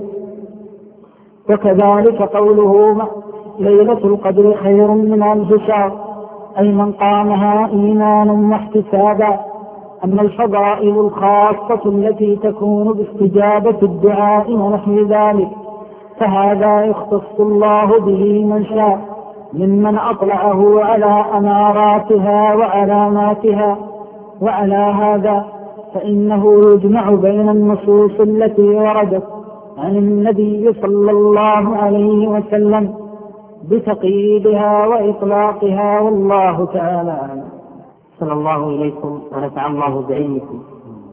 وكذلك قوله ليلة القدر خير من 1000 شهر، أي من قامها إيمانا واحتسابا. أما الفضائل الخاصة التي تكون باستجابة الدعاء ونحو ذلك فهذا يختص الله به من شاء ممن أطلعه على أماراتها وعلاماتها. وعلى هذا فإنه يجمع بين النصوص التي وردت عن النبي صلى الله عليه وسلم بتقييدها وإطلاقها، والله تعالى أعلم. صلى الله إليكم ونفع الله بعلمكم.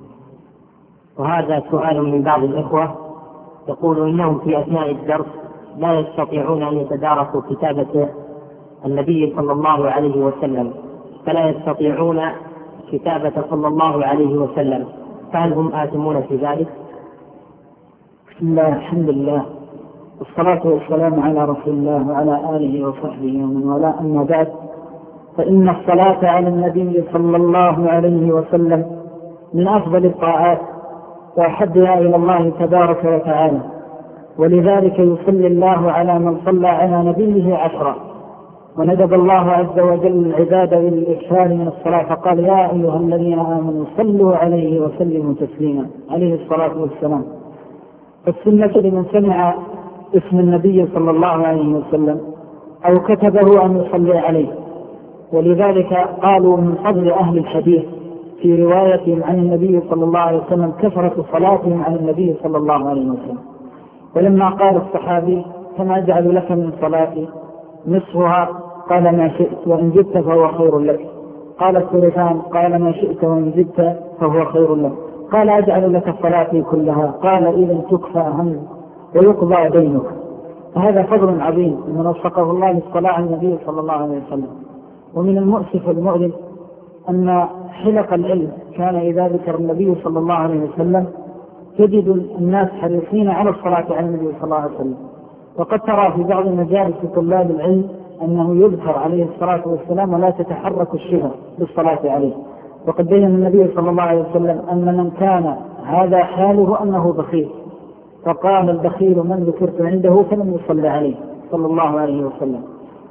وهذا سؤال من بعض الإخوة يقول إنهم في أثناء الدرس لا يستطيعون أن يتدارسوا كتابة النبي صلى الله عليه وسلم، فلا يستطيعون كتابة صلى الله عليه وسلم، فهل هم آثمون في ذلك؟ بسم الله، الحمد لله، والصلاة والسلام على رسول الله وعلى آله وصحبه ومن والاه. أما بعد، فإن الصلاة على النبي صلى الله عليه وسلم من أفضل الطاعات وأحبها إلى الله تبارك وتعالى، ولذلك يصلي الله على من صلى على نبيه 10. وندب الله عز وجل العباد بالإكثار من الصلاة، فقال: يا أيها الذين آمنوا صلوا عليه وسلموا تسليما، عليه الصلاة والسلام. فالسنة لمن سمع اسم النبي صلى الله عليه وسلم أو كتبه أن يصلي عليه. ولذلك قالوا من فضل أهل الحديث في روايتهم عن النبي صلى الله عليه وسلم كثرة صلاتهم على النبي صلى الله عليه وسلم. ولما قال الصحابي: كما أجعل لك من صلاتي نصفها؟ قال: ما شئت، وإن زدت فهو خير لك. قال الثلثان؟ قال: ما شئت، وإن زدت فهو خير لك. قال: أجعل لك صلاتي كلها؟ قال: إذن تكفى هم ويقضى دينك. فهذا فضل عظيم من وفقه الله للصلاة على النبي صلى الله عليه وسلم. ومن المؤسف والمؤلم أن حلق العلم كان إذا ذكر النبي صلى الله عليه وسلم تجد الناس حريصين على الصلاة على النبي صلى الله عليه وسلم. وقد ترى في بعض مجالس طلاب العلم أنه يذكر عليه الصلاة والسلام ولا تتحرك الشبه بالصلاة عليه. وقد بين النبي صلى الله عليه وسلم أن من كان هذا حاله أنه بخيل، فقال: البخيل من ذكرت عنده فلم يصلى عليه، صلى الله عليه وسلم.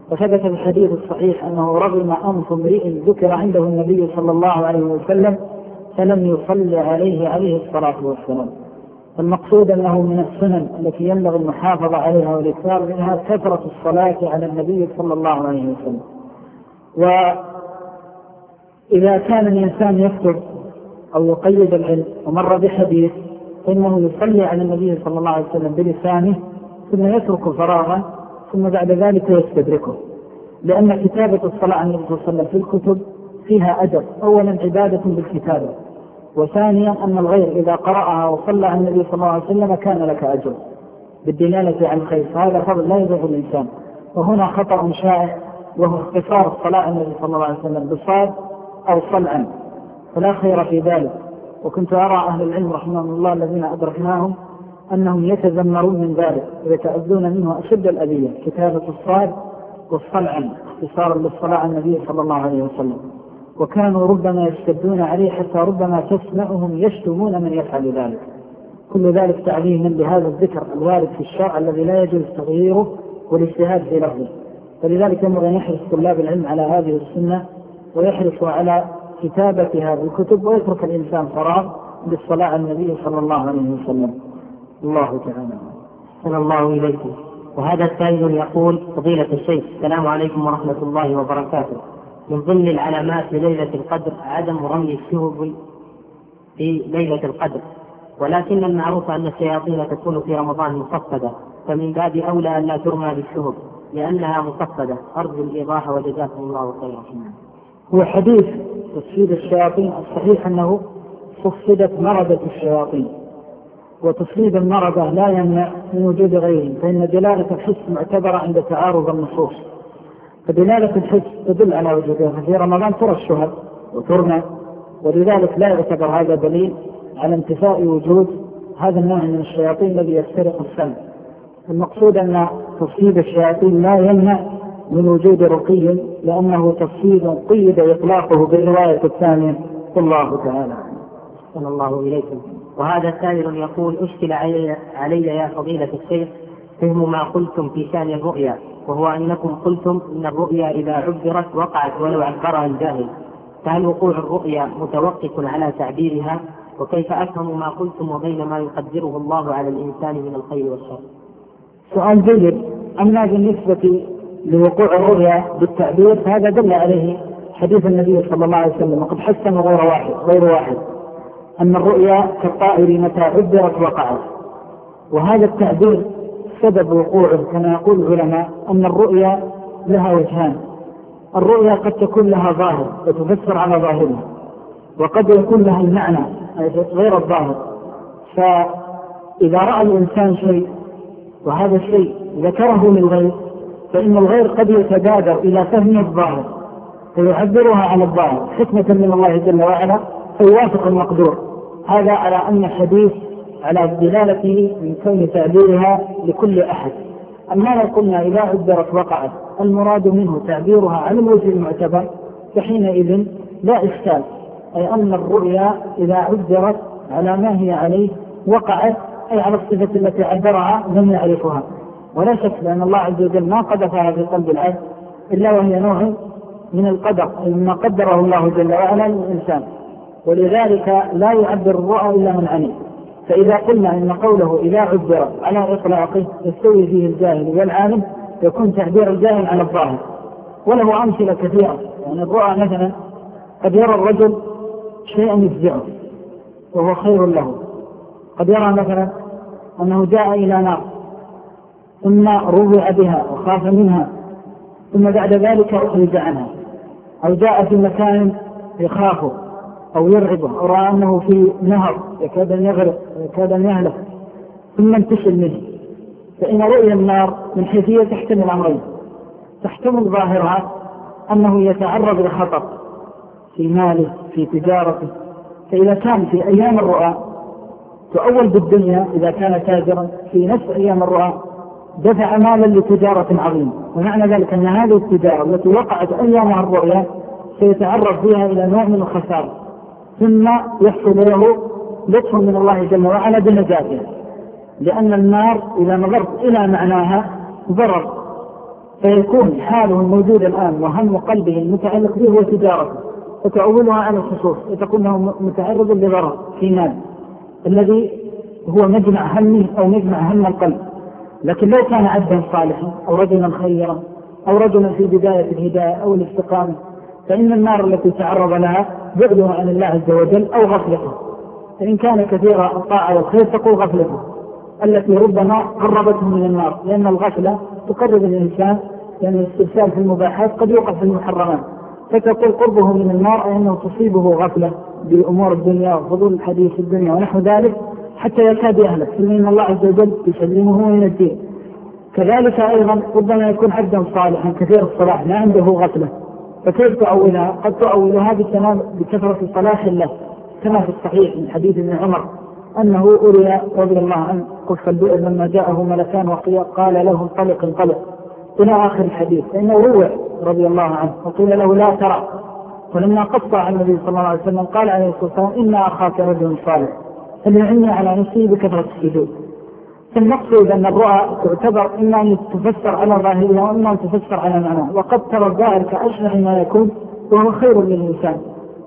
وثبت في الحديث الصحيح أنه رغم أنف امرئ ذكر عنده النبي صلى الله عليه وسلم فلم يصلي عليه الصلاة والسلام. المقصود أنه من السنن التي ينبغي المحافظة عليها والإكثار منها كثرة الصلاة على النبي صلى الله عليه وسلم. وإذا كان الإنسان يكتب أو يقيد العلم ومر بحديث فإنه يصلي على النبي صلى الله عليه وسلم بلسانه ثم يترك فراغا ثم بعد ذلك يستدركه، لأن كتابة الصلاة على النبي صلى الله عليه وسلم في الكتب فيها أجر، أولا عبادة بالكتابة، وثانيا أن الغير إذا قرأها وصلى على النبي صلى الله عليه وسلم كان لك أجر بالدلالة عن الخير، فهذا فضل لا يضيع الإنسان. وهنا خطأ شائع وهو اختصار الصلاة على النبي صلى الله عليه وسلم بصاد أو صلعا، فلا خير في ذلك. وكنت أرى أهل العلم رحمهم الله الذين أدركناهم أنهم يتذمرون من ذلك ويتأذون منه أشد الأذية، كتابة الصاد والصلعا اختصارا للصلاة على النبي صلى الله عليه وسلم، وكانوا ربما يشتدون عليه حتى ربما تسمعهم يشتمون من يفعل ذلك. كل ذلك تعليما بهذا الذكر الوارد في الشرع الذي لا يجوز تغييره والاجتهاد في لفظه. فلذلك ينبغي أن يحرص طلاب العلم على هذه السنة ويحرصوا على كتابة هذه الكتب، ويترك الإنسان فراغ بالصلاة على النبي صلى الله عليه وسلم. الله تعالى. صلى الله إليكم. وهذا السائل يقول: فضيلة الشيخ، السلام عليكم ورحمة الله وبركاته. من ضمن العلامات لليلة القدر عدم رمي الشهب في ليلة القدر، ولكن المعروف أن الشياطين تكون في رمضان مصفدة، فمن باب أولى أن لا ترمى بالشهب لأنها مصفدة. أرجو الإيضاح وجزاكم الله خيرا. هو حديث تصفيد الشياطين الصحيح أنه صفدت مردة الشياطين، وتصفيد المردة لا يمنع من وجود غيرهم، فإن دلالة الحس معتبرة عند تعارض النصوص، فدلالة الحس تدل على وجودها. في رمضان ترى الشهب وترمى، ولذلك لا يعتبر هذا دليل على انتفاء وجود هذا النوع من الشياطين الذي يسترق السمع. المقصود أن تصفيد الشياطين لا يمنع من وجود رقي، لأنه تصفيد قيد إطلاقه بالرواية الثانية. الله تعالى. صلى الله إليكم. وهذا سائل يقول: أشكل علي يا فضيلة الشيخ فهم ما قلتم في شأن الرؤيا، وهو أنكم قلتم إن الرؤيا إذا عبرت وقعت ولو عبرها الجاهل، فهل وقوع الرؤيا متوقف على تعبيرها؟ وكيف أفهم ما قلتم وبين ما يقدره الله على الإنسان من الخير والشر؟ سؤال جيد. أما بالنسبة لوقوع الرؤيا بالتعبير فهذا دل عليه حديث النبي صلى الله عليه وسلم، وقد حسن غير واحد أن الرؤيا كالطائر متى عبرت وقعت، وهذا التعبير سبب وقوعه كما يقول العلماء أن الرؤيا لها وجهان. الرؤيا قد تكون لها ظاهر وتفسر على ظاهرها، وقد يكون لها المعنى غير الظاهر. فإذا رأى الإنسان شيء وهذا الشيء ذكره للغير فإن الغير قد يتبادر إلى فهم الظاهر فيعبرها على الظاهر حكمة من الله جل وعلا فيوافق المقدور. هذا على أن الحديث على دلالته من كون تعبيرها لكل أحد. أما لو قلنا إذا عبرت وقعت المراد منه تعبيرها على الوجه المعتبر فحينئذ لا إشكال، أي أن الرؤيا إذا عبرت على ما هي عليه وقعت، أي على الصفة التي عبرها لم يعرفها، ولا شك لأن الله عز وجل ما قذفها في قلب العبد إلا وهي نوع من القدر، أي مما قدره الله جل وعلا للإنسان، ولذلك لا يعبر الرؤى إلا من علم. فإذا قلنا إن قوله إذا عبر على إطلاقه يستوي فيه الجاهل والعالم يكون تعبير الجاهل على الظاهر، وله أمثلة كثيرة. يعني الرؤى مثلا قد يرى الرجل شيئا يفزعه وهو خير له، قد يرى مثلا أنه جاء إلى نار ثم روع بها وخاف منها ثم بعد ذلك أخرج عنها، أو جاء في مكان يخافه أو يرعبه، أو رأى أنه في نهر يكاد أن يغرق يكاد أن يهلك ثم انتشل منه. فإن رؤيا النار من حيثية تحتمل أمرين: تحتمل ظاهرها أنه يتعرض لخطر في ماله في تجارته، فإذا كان في أيام الرؤى تؤول بالدنيا إذا كان تاجرا في نفس أيام الرؤى دفع مالا لتجارة عظيمة، ومعنى ذلك أن هذه التجارة التي وقعت أيامها الرؤيا سيتعرض فيها إلى نوع من الخسارة، ثم يحصل له لطف من الله جل وعلا بنجاته، لأن النار إذا نظرت إلى معناها ضرر فيكون حاله الموجود الآن وهم قلبه المتعلق به هو تجارته، فتعولها على الخصوص وتكون له متعرض لضرر في مال الذي هو مجمع همه أو مجمع هم القلب. لكن لو كان عبدا صالحا أو رجلا خيرا أو رجلا في بداية الهداية أو الاستقامة، فإن النار التي تعرض لها بعده عن الله عز وجل أو غفلته. فإن كان كثير الطاعة والخير تقول غفلته التي ربما قربته من النار، لأن الغفلة تقرب الإنسان، لأن الاسترسال في المباحات قد يوقع في المحرمات، فتقول قربه من النار أي أنه تصيبه غفلة بأمور الدنيا وفضول الحديث في الدنيا ونحو ذلك حتى يكاد يهلك، فإن الله عز وجل يسلمه من الدين. كذلك أيضا ربما يكون عبدا صالحا كثير الصلاح ما عنده غفلة، فكيف تؤولها؟ قد تؤولها بكثرة صلاح الله، كما في الصحيح من حديث ابن عمر أنه أري رضي الله عنه قف البئر لما جاءه ملكان قال له انطلق إلى آخر الحديث، فإنه روع رضي الله عنه وقيل له لا ترى. ولما قصى عن النبي صلى الله عليه وسلم قال عليه الصلاة والسلام إن أخاك رجل صالح فليعني على نفسه بكثرة السجود. فالمقصود أن الرؤى تعتبر إما أن تفسر على ظاهرها وإما أن تفسر على معناه، وقد ترى الظاهر كأشبه ما يكون وهو خير للإنسان.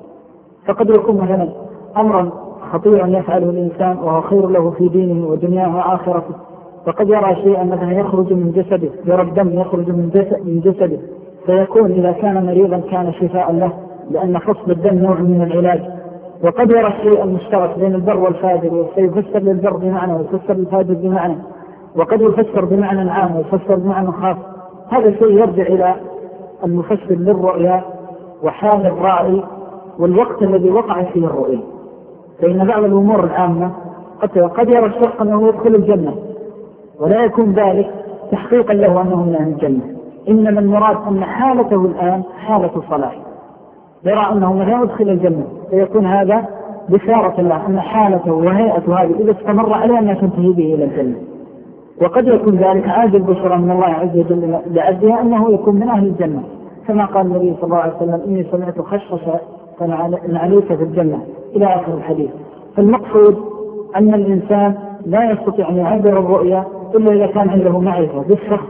فقد يكون مثلا أمرا خطيرا يفعله الإنسان وهو خير له في دينه ودنياه وآخرته، فقد يرى شيئا مثلا يخرج من جسده، يرى الدم يخرج من جسده، فيكون إذا كان مريضا كان شفاء له، لأن فصل الدم نوع من العلاج. وقد يرى الشيء المشترك بين البر والفاجر، فيفسر للبر بمعنى ويفسر للفاجر بمعنى، وقد يفسر بمعنى عام ويفسر بمعنى خاص. هذا الشيء يرجع إلى المفسر للرؤيا وحال الرائي والوقت الذي وقع فيه الرؤيا. فإن بعض الأمور العامة قد يرى الشخص أنه يدخل الجنة ولا يكون ذلك تحقيقا له أنه من أهل الجنة، إنما المراد أن حالته الآن حالة صلاح، يرى أنه لا يدخل الجنة، فيكون هذا بشارة الله أن حالته وهيئته هذه إذا استمر عليها أن تنتهي به إلى الجنة. وقد يكون ذلك عاجل بشرى من الله عز وجل لعزها أنه يكون من أهل الجنة، كما قال النبي صلى الله عليه وسلم إني سمعت خشخشة عليك في الجنة إلى آخر الحديث. فالمقصود أن الإنسان لا يستطيع أن يعبر الرؤيا إلا إذا كان عنده معرفة بالشخص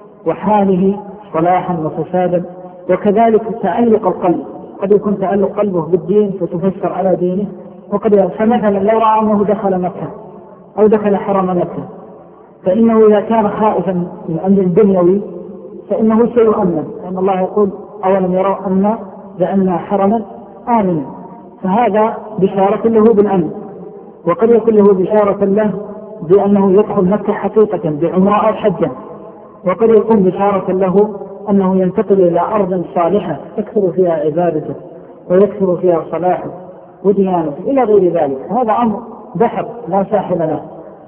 وحاله صلاحا وفسادا. وكذلك تعلق القلب، قد يكون تعلق قلبه بالدين فتفسر على دينه، وقد فمثلا لو رأى أنه دخل مكة أو دخل حرم مكة، فإنه إذا كان خائفا من أمر دنيوي فإنه سيؤمن، لأن الله يقول أولم يروا أن جعلنا حرما آمنا، فهذا بشارة له بالأمن. وقد يكون له بشارة له بأنه يدخل مكة حقيقة بعمرة أو حجة، وقد يكون بشارة له أنه ينتقل إلى أرض صالحة يكثر فيها عبادته ويكثر فيها صلاحه وديانته إلى غير ذلك. هذا أمر بحر لا ساحل له.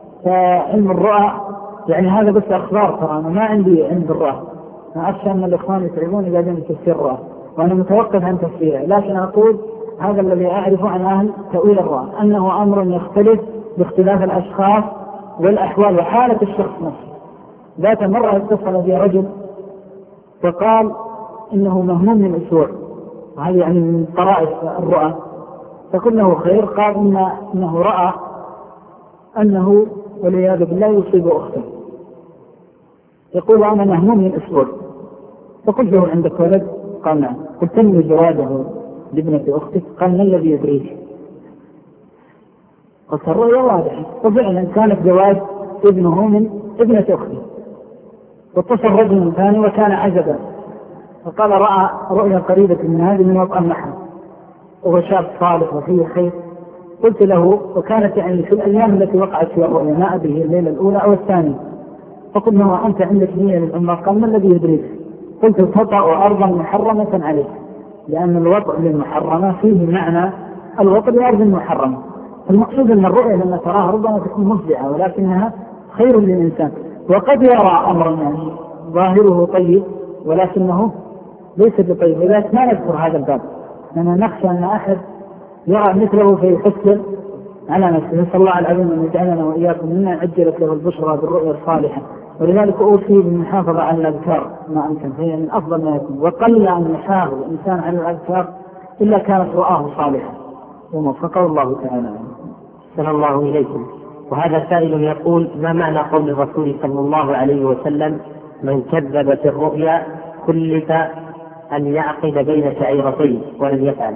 فعلم الرؤى يعني هذا بس أخبار، ترى أنا ما عندي عند الرؤى، أنا أخشى أن الإخوان يتعبون إذا جاء تفسير الرؤى وأنا متوقف عن تفسيره، لكن أقول هذا الذي أعرف عن أهل تأويل الرؤى أنه أمر يختلف باختلاف الأشخاص والأحوال وحالة الشخص نفسه. ذات مرة اتصل بي رجل وقال إنه مهموم من أسبوع، وهذا يعني من طرائف الرؤى، فقلت له خير، قال إنه رأى أنه والعياذ بالله يصيب أخته، يقول أنا مهموم من أسبوع. فقلت له عندك ولد؟ قال نعم. قلت له جواده لابنة أختك؟ قال ما الذي يدريك؟ قلت الرؤيا واضحة، وفعلا كانت جواز ابنه من ابنة أخته. واتصل رجل ثاني وكان عزبا، فقال رأى رؤيا قريبة من هذه من وطأ النحر وهو شاب صالح وفيه خير. قلت له وكانت يعني في الأيام التي وقعت فيها الرؤيا، ما أدري الليلة الأولى أو الثانية، فقلت له أنت عندك نية للعمرة؟ قال ما الذي يدريك؟ قلت تطأ أرضا محرمة عليك، لأن الوطأ للمحرمة فيه معنى الوطأ لأرض محرمة. المقصود أن الرؤيا لما تراها ربما تكون مفزعة ولكنها خير للإنسان. وقد يرى أمرا يعني ظاهره طيب ولكنه ليس بطيب، لذلك ما نذكر هذا الباب، لأننا نخشى أن أحد يرى مثله فيفكر على نفسه. نسأل الله العظيم أن يجعلنا وإياكم ممن عجلت له البشرى بالرؤيا الصالحة. ولذلك أوصي بالمحافظة على الأذكار ما أمكن، فهي من أفضل ما يكون، وقل أن يحافظ الإنسان على الأذكار إلا كانت رؤاه صالحة ووفقه الله تعالى. صلى الله إليكم. وهذا سائل يقول ما معنى قول الرسول صلى الله عليه وسلم من كذب في الرؤيا كلف أن يعقد بين شعيرتين ولم يفعل.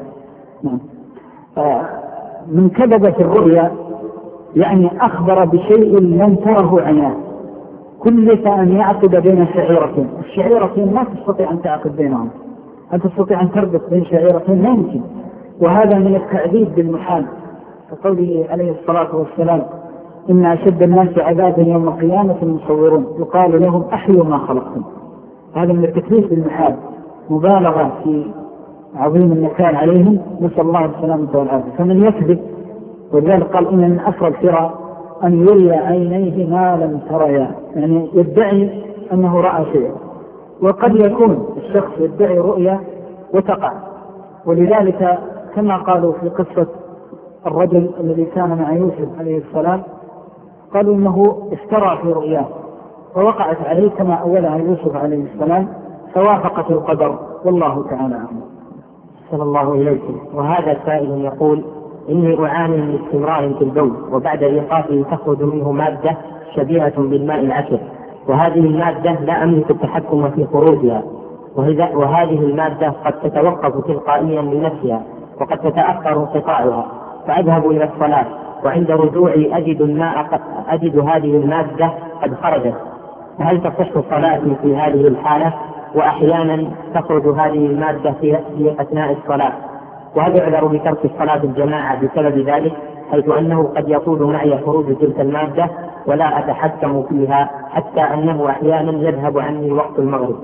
من كذب في الرؤيا يعني أخبر بشيء لم تره عيناه، كلف أن يعقد بين شعيرتين. الشعيرتين ما تستطيع أن تعقد بينهم، أن تستطيع أن تربط بين شعيرتين لا يمكن، وهذا من التعذيب بالمحال، كقوله عليه الصلاة والسلام: إن أشد الناس عذابا يوم القيامة المصورون يقال لهم أحيوا ما خلقتم. هذا من التكليف بالمحال، مبالغة في عظيم النكال عليهم، نسأل الله السلامة والعافية. فمن يكذب، ولذلك قال إن من أفضل الفرع أن يري عينيه ما لم تريا، يعني يدعي أنه رأى شيئا، وقد يكون الشخص يدعي رؤيا وتقع. ولذلك كما قالوا في قصة الرجل الذي كان مع يوسف عليه السلام، قالوا إنه افترى في رؤياه ووقعت عليه كما أولها يوسف عليه السلام، فوافقت القدر، والله تعالى أعلم. صلى الله إليكم. وهذا سائل يقول: إني أعاني من استمرار في البول، وبعد إيقافه تخرج منه مادة شبيهة بالماء العكر، وهذه المادة لا أملك التحكم في خروجها، وهذه المادة قد تتوقف تلقائيا لنفسها، وقد تتأخر انقطاعها، فأذهب إلى الصلاة، وعند رجوعي أجد هذه المادة قد خرجت، فهل تصح صلاتي في هذه الحالة؟ وأحيانا تخرج هذه المادة في أثناء الصلاة، وهل يعذر بترك الصلاة الجماعة بسبب ذلك، حيث أنه قد يطول معي خروج تلك المادة ولا أتحكم فيها، حتى أنه أحيانا يذهب عني وقت المغرب؟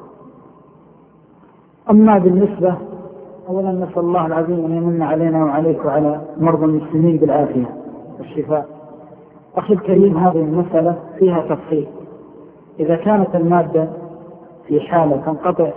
أما بالنسبة، أولا نسأل الله العظيم أن يمن علينا وعليك وعلى مرضى المسلمين بالعافية والشفاء. أخي الكريم، هذه المسألة فيها تفصيل. إذا كانت المادة في حالة تنقطع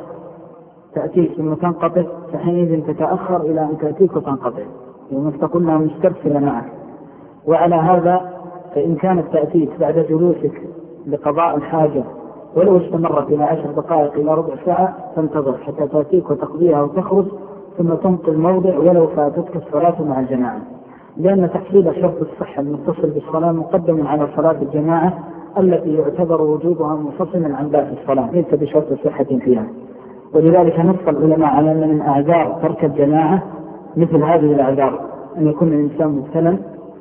تأتيك ثم تنقطع، فحينئذ تتأخر إلى أن تأتيك وتنقطع، وما تقولها مسترسلة معك. وعلى هذا فإن كانت تأتيك بعد جلوسك لقضاء الحاجة ولو استمرت إلى 10 دقائق إلى ربع ساعة، تنتظر حتى تأتيك وتقضيها وتخرج، ثم تنقل الموضع ولو فاتتك الصلاة مع الجماعة، لأن تحصيل شرط الصحة المتصل بالصلاة مقدم على صلاة الجماعة التي يعتبر وجوبها منفصلا عن باقي الصلاة، ليس بشرط صحة فيها. ولذلك نص العلماء على أن من أعذار ترك الجماعة مثل هذه الأعذار، أن يكون الإنسان مبتلا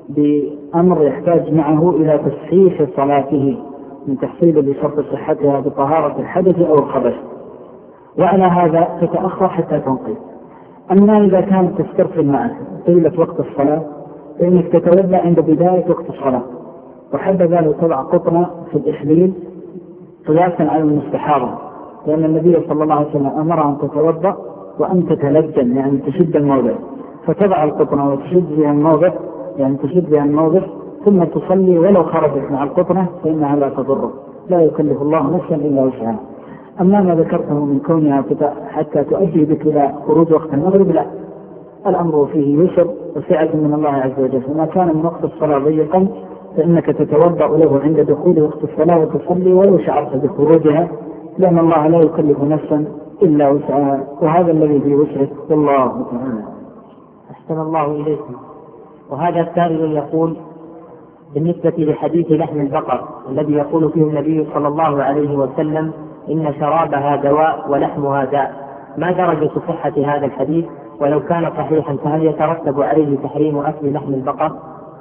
بأمر يحتاج معه إلى تصحيح صلاته من تحصيل بشرط صحتها بطهارة الحدث أو الخبث، وعلى هذا تتأخر حتى تنقل. أما إذا كانت تسترسل معك طيلة وقت الصلاة، فإنك تتوضأ عند بداية وقت الصلاة، وحبذا لو تضع قطنة في الإحليل قياسا على المستحاضة، لأن النبي صلى الله عليه وسلم أمر أن تتوضأ وأن تتلجن، يعني تشد الموضع، فتضع القطنة وتشد بها الموضع، يعني تشد بها الموضع، ثم تصلي ولو خرجت مع القطنة فإنها لا تضر، لا يكلف الله نفسا إلا وسعها. أما ما ذكرته من كونها حتى تؤدي بك إلى خروج وقت المغرب، لا، الأمر فيه يسر وسعة من الله عز وجل. وما كان من وقت الصلاة ضيقا فإنك تتوضأ له عند دخول وقت الصلاة وتصلي ولو شعرت بخروجها، لأن الله لا يكلف نفسا إلا وسعها، وهذا الذي في وسعك، والله تعالى. أحسن الله إليكم. وهذا السائل يقول: بالنسبة لحديث لحم البقر الذي يقول فيه النبي صلى الله عليه وسلم: إن شرابها دواء ولحمها داء، ما درجة صحة هذا الحديث؟ ولو كان صحيحا فهل يترتب عليه تحريم أكل لحم البقر؟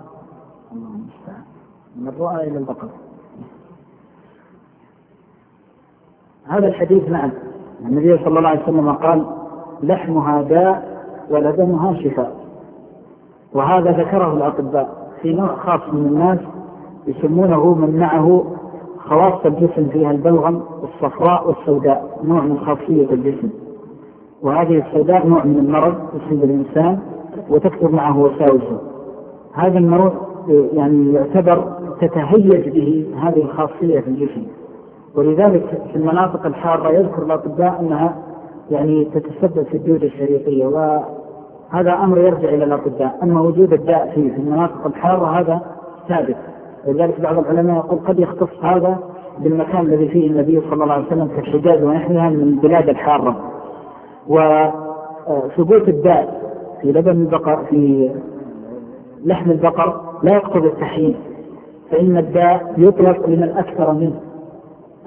من الرؤى إلى البقر. هذا الحديث نعم، النبي صلى الله عليه وسلم قال: لحمها داء ولدمها شفاء. وهذا ذكره الأطباء في نوع خاص من الناس يسمونه من معه خواص الجسم فيها البلغم والصفراء والسوداء، نوع من خاصية الجسم، وهذه السوداء نوع من المرض يصيب الإنسان وتكثر معه وساوسه. هذا النوع يعني يعتبر تتهيج به هذه الخاصية في الجسم، ولذلك في المناطق الحارة يذكر الأطباء أنها يعني تتسبب في الدودة الشريطية، وهذا أمر يرجع إلى الأطباء. أما وجود الداء في المناطق الحارة هذا ثابت، ولذلك بعض العلماء يقول قد يختص هذا بالمكان الذي فيه النبي صلى الله عليه وسلم كالحجاز ونحوها من البلاد الحارة. وثبوت الداء في لبن البقر في لحم البقر لا يقتضي التحريم، فإن الداء يطلق لمن أكثر منه،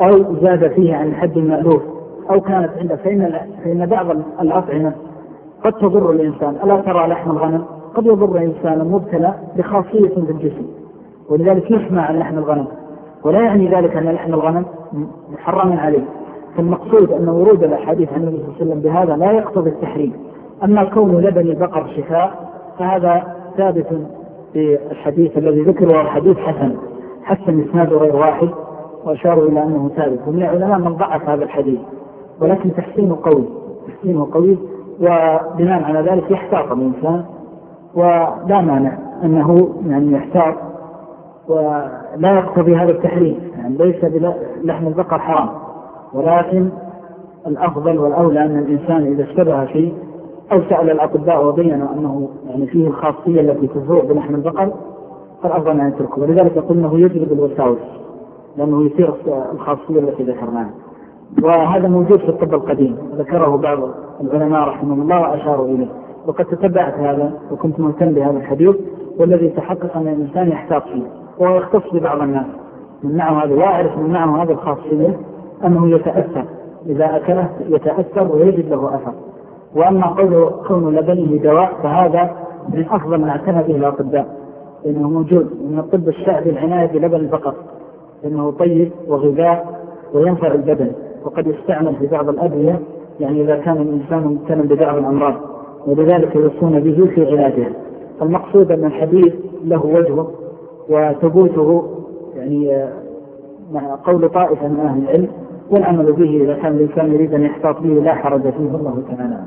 أو زاد فيه عن الحد المألوف أو كانت عنده، فإن بعض الأطعمة قد تضر الإنسان. ألا ترى لحم الغنم قد يضر إنسانا مبتلى بخاصية في الجسم، ولذلك يسمع عن لحم الغنم، ولا يعني ذلك أن لحم الغنم محرم عليه. فالمقصود أن ورود الأحاديث عن النبي صلى الله عليه وسلم بهذا لا يقتضي التحريم. أما كون لبن البقر شفاء فهذا ثابت في الحديث الذي ذكره، الحديث حسن إسناده غير واحد وأشاروا إلى أنه ثابت، ومن العلماء من ضعف هذا الحديث، ولكن تحسينه قوي، وبناء على ذلك يحتاط الإنسان، ولا مانع أنه يعني يحتاط ولا يقتضي هذا التحريم. يعني ليس لحم البقر حرام، ولكن الأفضل والأولى أن الإنسان إذا اشتبه شيء أو سأل الأطباء وبينوا أنه يعني فيه الخاصية التي تزور بلحم البقر فالأفضل أن يتركه. ولذلك يقول أنه يجلب الوساوس لأنه يثير الخاصية التي ذكرناها، وهذا موجود في الطب القديم ذكره بعض العلماء رحمه الله وأشاروا إليه. وقد تتبعت هذا وكنت مهتم بهذا الحديث، والذي تحقق أن الإنسان يحتاط فيه، وهو يختص ببعض الناس من معه هذا، ويعرف من معه هذا الخاصية أنه يتأثر إذا أكله، يتأثر ويجد له أثر. وأما كون لبنه دواء فهذا من أفضل ما اعتنى به الأطباء، لأنه موجود من الطب الشعبي العناية بلبن البقر، لأنه طيب وغذاء وينفع البدن، وقد يستعمل في بعض الأدوية يعني إذا كان الإنسان مبتلى ببعض الأمراض، ولذلك يوصون به في علاجها. فالمقصود أن الحديث له وجهه وثبوته يعني مع قول طائفة من أهل العلم، والعمل به إذا كان الإنسان يريد أن يحتاط به لا حرج فيه، الله تعالى.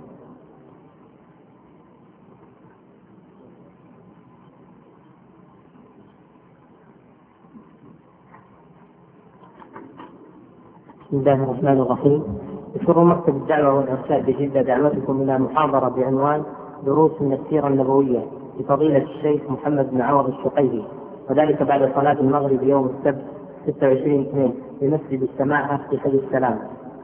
بسم الله الرحمن الرحيم. يسر مكتب الدعوة والإرشاد بجدة دعوتكم إلى محاضرة بعنوان دروس من السيرة النبوية لفضيلة الشيخ محمد بن عوض الشقيري، وذلك بعد صلاة المغرب يوم السبت 26/2 في مسجد السماحة في حي السلام.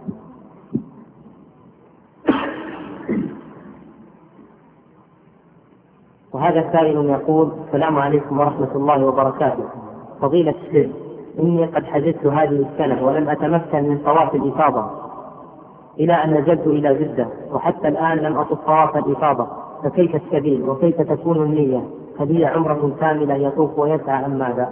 وهذا سائل يقول: السلام عليكم ورحمة الله وبركاته. فضيلة الشيخ، إني قد حجزت هذه السنة ولم أتمكن من طواف الإفاضة إلى أن نزلت إلى جدة، وحتى الآن لم أطف طواف الإفاضة، فكيف السبيل وكيف تكون النية؟ هل هي عمرة كاملة يطوف ويسعى أم ماذا؟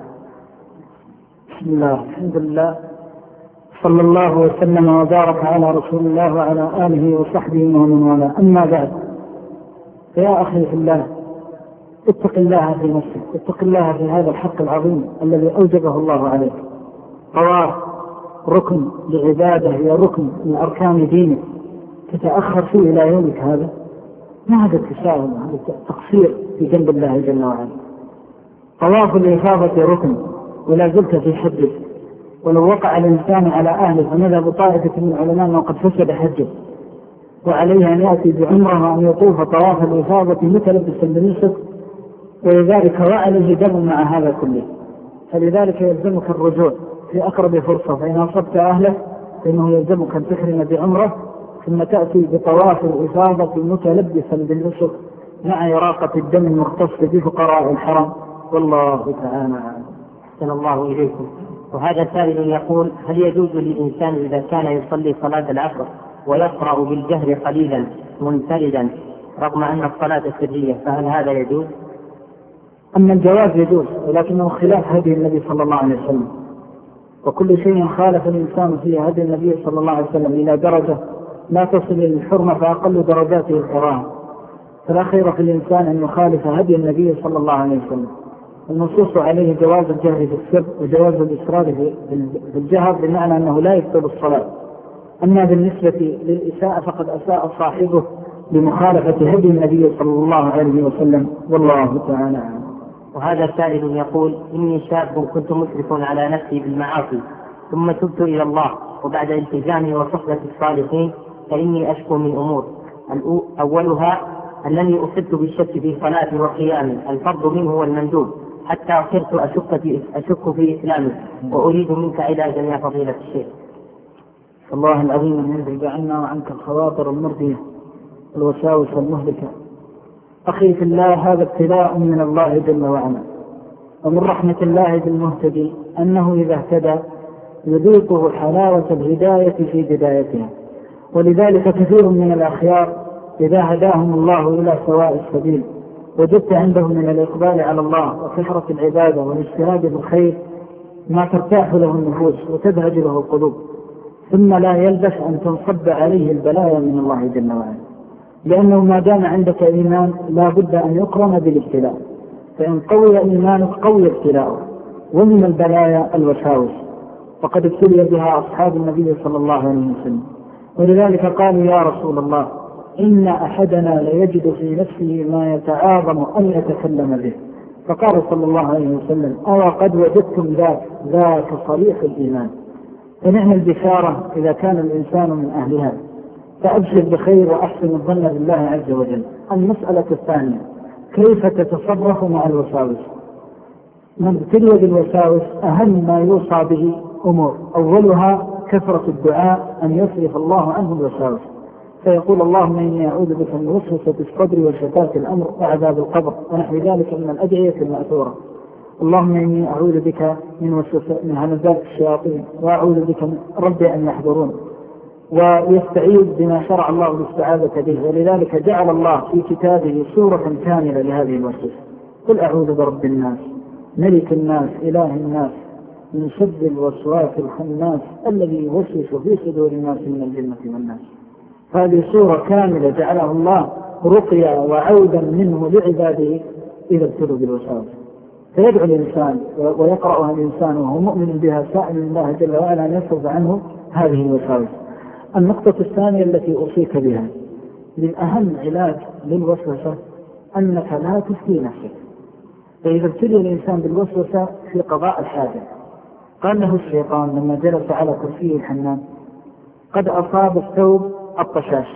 بسم الله، الحمد لله، صلى الله وسلم وبارك على رسول الله وعلى آله وصحبه ومن والاه. أما بعد، يا أخي في الله، اتق الله في نفسك، اتق الله في هذا الحق العظيم الذي أوجبه الله عليك. طواف ركن لعبادة، هي ركن من أركان دينك، تتأخر فيه إلى يومك هذا، ما هذا التساهل، هذا تقصير في جنب الله جل وعلا. طواف الإفاضة ركن ولا زلت في حجه، ولو وقع الإنسان على أهله فمذهب طائفة من العلماء أنه قد فسد حجه، وعليه أن يأتي بعمره وأن يطوف طواف الإفاضة متلبسا بالنسك، ولذلك وعليه دم مع هذا كله. فلذلك يلزمك الرجوع في أقرب فرصة، فإن أصبت أهله فإنه يلزمك أن تحرم بعمره، ثم تأتي بطواف الإفاضة متلبسا بالنسك مع إراقة الدم المختص بفقراء الحرم، والله تعالى أعلم. أحسن الله إليكم. وهذا سائل يقول: هل يجوز للإنسان إذا كان يصلي صلاة العصر ويقرأ بالجهر قليلا منفردا رغم أن الصلاة سرية، فهل هذا يجوز؟ أما الجواز يجوز، ولكنه خلاف هدي النبي صلى الله عليه وسلم، وكل شيء خالف الإنسان فيه هدي النبي صلى الله عليه وسلم إلى درجة لا تصل للحرمة فأقل درجاته الكراهة، فلا خير في الإنسان أن يخالف هدي النبي صلى الله عليه وسلم. النصوص عليه جواز الجهر في السر وجواز الإصرار في الجهر، بمعنى أنه لا يبطل الصلاة. أما بالنسبة للإساءة فقد أساء صاحبه بمخالفة هدي النبي صلى الله عليه وسلم، والله تعالى أعلم. وهذا سائل يقول: إني شاب كنت مسرف على نفسي بالمعاصي، ثم تبت إلى الله، وبعد التزامي وصحبة الصالحين فإني أشكو من أمور. أولها أنني أصبت بالشك في صلاتي وقيامي، الفرض منه والمندوب، حتى صرت أشك في إسلامي، وأريد منك علاجا يا فضيلة الشيخ. الله العظيم أن يذهب عنا وعنك الخواطر المرضية والوساوس المهلكة. أخي في الله، هذا ابتلاء من الله جل وعلا، ومن رحمة الله بالمهتدي أنه إذا اهتدى يذيقه حلاوة الهداية في بدايتها. ولذلك كثير من الأخيار إذا هداهم الله إلى سواء السبيل وجدت عندهم من الإقبال على الله وكثرة العبادة والاجتهاد بالخير ما ترتاح له النفوس وتبهج له القلوب، ثم لا يلبث أن تنصب عليه البلايا من الله جل وعلا، لأنه ما دام عندك إيمان لا بد أن يقرن بالابتلاء، فإن قوي إيمانك قوي ابتلاءه. ومن البلايا الوساوس، وقد ابتلي بها أصحاب النبي صلى الله عليه وسلم، ولذلك قالوا يا رسول الله إن أحدنا ليجد في نفسه ما يتعاظم أن يتكلم به، فقال صلى الله عليه وسلم أو قد وجدتم ذاك صريح الإيمان. فنعم البشارة إذا كان الإنسان من أهلها، فأبشر بخير وأحسن الظن بالله عز وجل. المسألة الثانية كيف تتصرف مع الوساوس. من ابتلي بالوساوس أهم ما يوصى به أمور، أولها كثرة الدعاء أن يصرف الله عنه الوساوس، فيقول اللهم إني أعوذ بك من وسوسة الصدر وشتات الأمر وعذاب القبر ونحو ذلك من الأدعية المأثورة. اللهم إني أعوذ بك من همزات الشياطين وأعوذ بك من ربي أن يحضرون، ويستعيذ بما شرع الله الاستعاذة به. ولذلك جعل الله في كتابه سورة كاملة لهذه الوسوسة: قل أعوذ برب الناس ملك الناس إله الناس من شر الوسواس الخناس الذي يوسوس في صدور الناس من الجنة والناس. هذه سورة كاملة جعلها الله رقيا وعودا منه لعباده إذا ابتلوا بالوسواس، فيدعو الإنسان ويقرأها الإنسان وهو مؤمن بها سائل الله جل وعلا أن يصرف عنه هذه الوساوس. النقطة الثانية التي أوصيك بها: من أهم علاج للوسوسة أنك لا تفتي نفسك. فإذا ابتلي الإنسان بالوسوسة في قضاء الحاجة، قال له الشيطان لما جلس على كرسيه الحمام: قد أصاب الثوب الطشاش.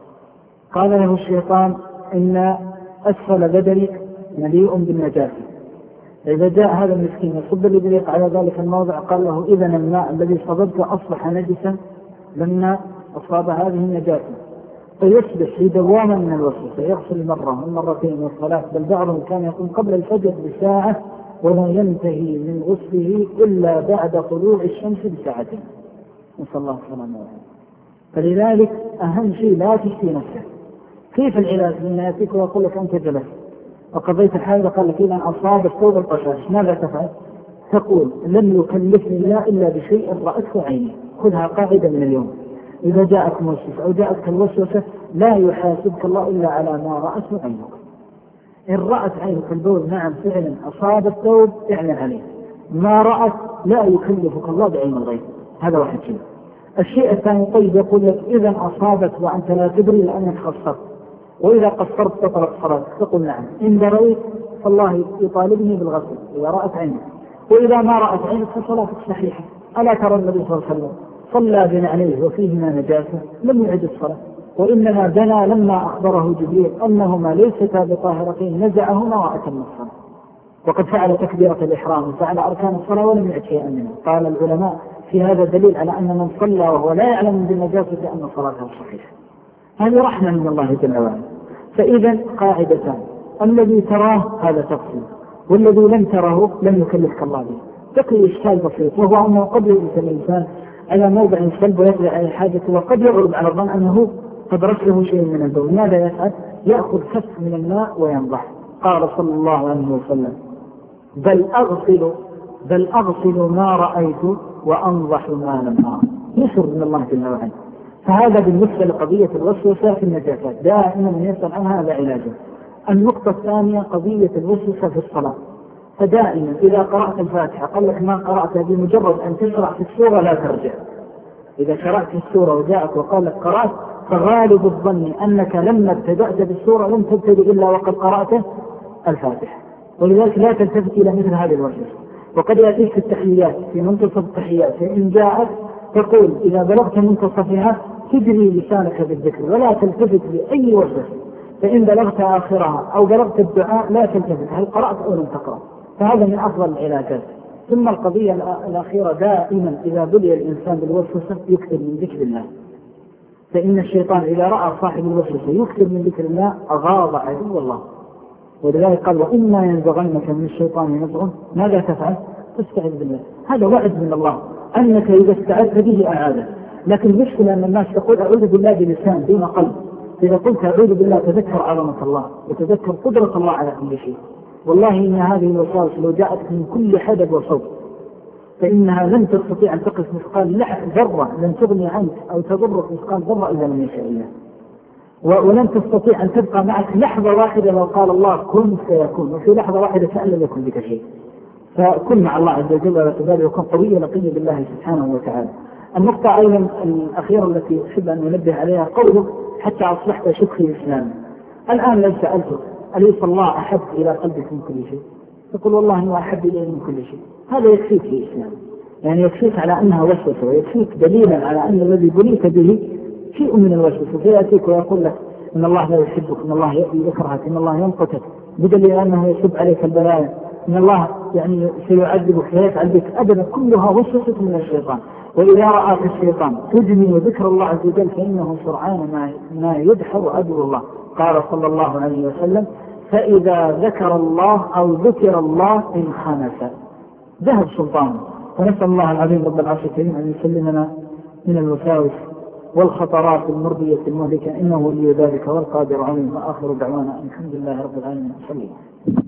قال له الشيطان: إن أسفل بدنك مليء بالنجاسة. إذا جاء هذا المسكين يصب الإبريق على ذلك الموضع، قال له: إذا الماء الذي صببت أصبح نجسا لما أصاب هذه النجاسة. فيصبح في دوامة من الوسوسة، يغسل مرة ومرتين والصلاة، بل بعضهم كان يقوم قبل الفجر بساعة ولا ينتهي من غسله إلا بعد طلوع الشمس بساعتين، نسأل الله السلامة والعافية. فلذلك أهم شيء لا تشتي نفسك. كيف العلاج؟ لما يأتيك ويقول لك أنت جلست وقضيت الحاجة، قال لك إذا أصاب الثوب الطشاش ماذا تفعل؟ تقول: لم يكلفني الله إلا بشيء رأته عيني. خذها قاعدة من اليوم: إذا جاءك موسوس أو جاءتك الوسوسة لا يحاسبك الله إلا على ما رأته عينك. إن رأت عينك البول نعم فعلا أصاب الثوب اعلن عليه، ما رأت لا يكلفك الله بعلم الغيب. هذا واحد شيء. الشيء الثاني: طيب يقول لك إذا أصابت وأنت لا تدري لأنك قصرت، وإذا قصرت تطلق صلاتك، تقول نعم إن دريت فالله يطالبني بالغسل إذا رأت عينك، وإذا ما رأت عينك فصلاتك صحيحة. ألا ترى النبي صلى الله عليه وسلم صلى بنعليه وفيهما نجاسة لم يعد الصلاة، وإنما دنا لما أخبره جبريل أنهما ليستا بطاهرتين نزعهما وأتم الصلاة، وقد فعل تكبيرة الإحرام وفعل أركان الصلاة ولم يعد شيئا منه. قال العلماء في هذا دليل على أن من صلى وهو لا يعلم بالنجاسة أن صلاته صحيحة. هذه رحمة من الله جل وعلا. فإذا قاعدتان: الذي تراه هذا تقصير، والذي لم تره لم يكلفك الله به. تقي إشكال بسيط، وهو أنه قد يجلس الإنسان على موضع السلب ويقضي على حاجته، وقد يغلب على الظن أنه قد رسله شيء من البول. ماذا يفعل؟ يأخذ كف من الماء وينضح. قال صلى الله عليه وسلم: بل أغسل ما رأيت وأنضح ما لم أرى. يسر من الله جل وعلا. فهذا بالنسبة لقضية الوسوسة في النجاسات، دائما من يسأل عنها هذا علاجه. النقطة الثانية قضية الوسوسة في الصلاة. فدائما إذا قرأت الفاتحة قال لك ما قرأتها، بمجرد أن تشرع في السورة لا ترجع. إذا شرعت في السورة وجاءت وقال لك قرأت، فغالب الظن أنك لما ابتدأت بالسورة لم تبتدئ إلا وقد قرأت الفاتحة، ولذلك لا تلتفت إلى مثل هذه الوسوسة. وقد يأتيك في التحيات في منتصف التحيات فإن جاءت تقول إذا بلغت منتصفها تجري لسانك بالذكر ولا تلتفت لأي وسوسة، فإن بلغت آخرها أو بلغت الدعاء لا تلتفت هل قرأت أو لم تقرأ. فهذا من أفضل العلاجات. ثم القضية الأخيرة: دائما إذا بلي الإنسان بالوسوسة يكثر من ذكر الله، فإن الشيطان إذا رأى صاحب الوسوسة يكثر من ذكر الله أغاض عدو الله. ولذلك قال: وإما ينزغنك من الشيطان نزغ ماذا تفعل؟ تستعذ بالله. هذا وعد من الله. أنك إذا استعذت به أعاده. لكن المشكلة أن الناس تقول أعوذ بالله بلسان دون قلب. إذا قلت أعوذ بالله تذكر عظمة الله وتذكر قدرة الله على كل شيء. والله إن هذه الوساوس لو جاءت من كل حدب وصوت فإنها لن تستطيع أن تقف مثقال ذرة، لن تغني عنك أو تضرك مثقال ذرة إلا من يشاء الله. ولن تستطيع أن تبقى معك لحظة واحدة لو قال الله كن سيكون، وفي لحظة واحدة كأن لم يكن بك شيء. فكن مع الله عز وجل ولا تزال وكن قويا لقيا بالله سبحانه وتعالى. النقطة أيضا الأخيرة التي أحب أن ننبه عليها قوله حتى أصبحت شكري الإسلام. الآن لو سألتك أليس الله أحب إلى قلبك من كل شيء؟ تقول والله أنه أحب إليه من كل شيء. هذا يكفيك في الإسلام، يعني يكفيك على أنها وسوسة، ويكفيك دليلا على أن الذي بنيت به شيء من الوسوسة. فيأتيك ويقول لك إن الله لا يحبك، إن الله يكرهك، إن الله ينقتك، بدليل أنه يسب عليك البلايا، إن الله يعني سيعذبك فيفعل بك. أبدا، كلها وسوسة من الشيطان. وإذا رأى الشيطان تجني ذكر الله عز وجل فإنه سرعان ما يدحر عدو الله. قال صلى الله عليه وسلم فإذا ذكر الله أو ذكر الله انخنس، ذهب سلطانه. ونسأل الله العظيم رب العرش الكريم أن يسلمنا من الوساوس والخطرات المرضية المهلكة، إنه ولي ذلك والقادر عليه. وآخر دعوانا الحمد لله رب العالمين.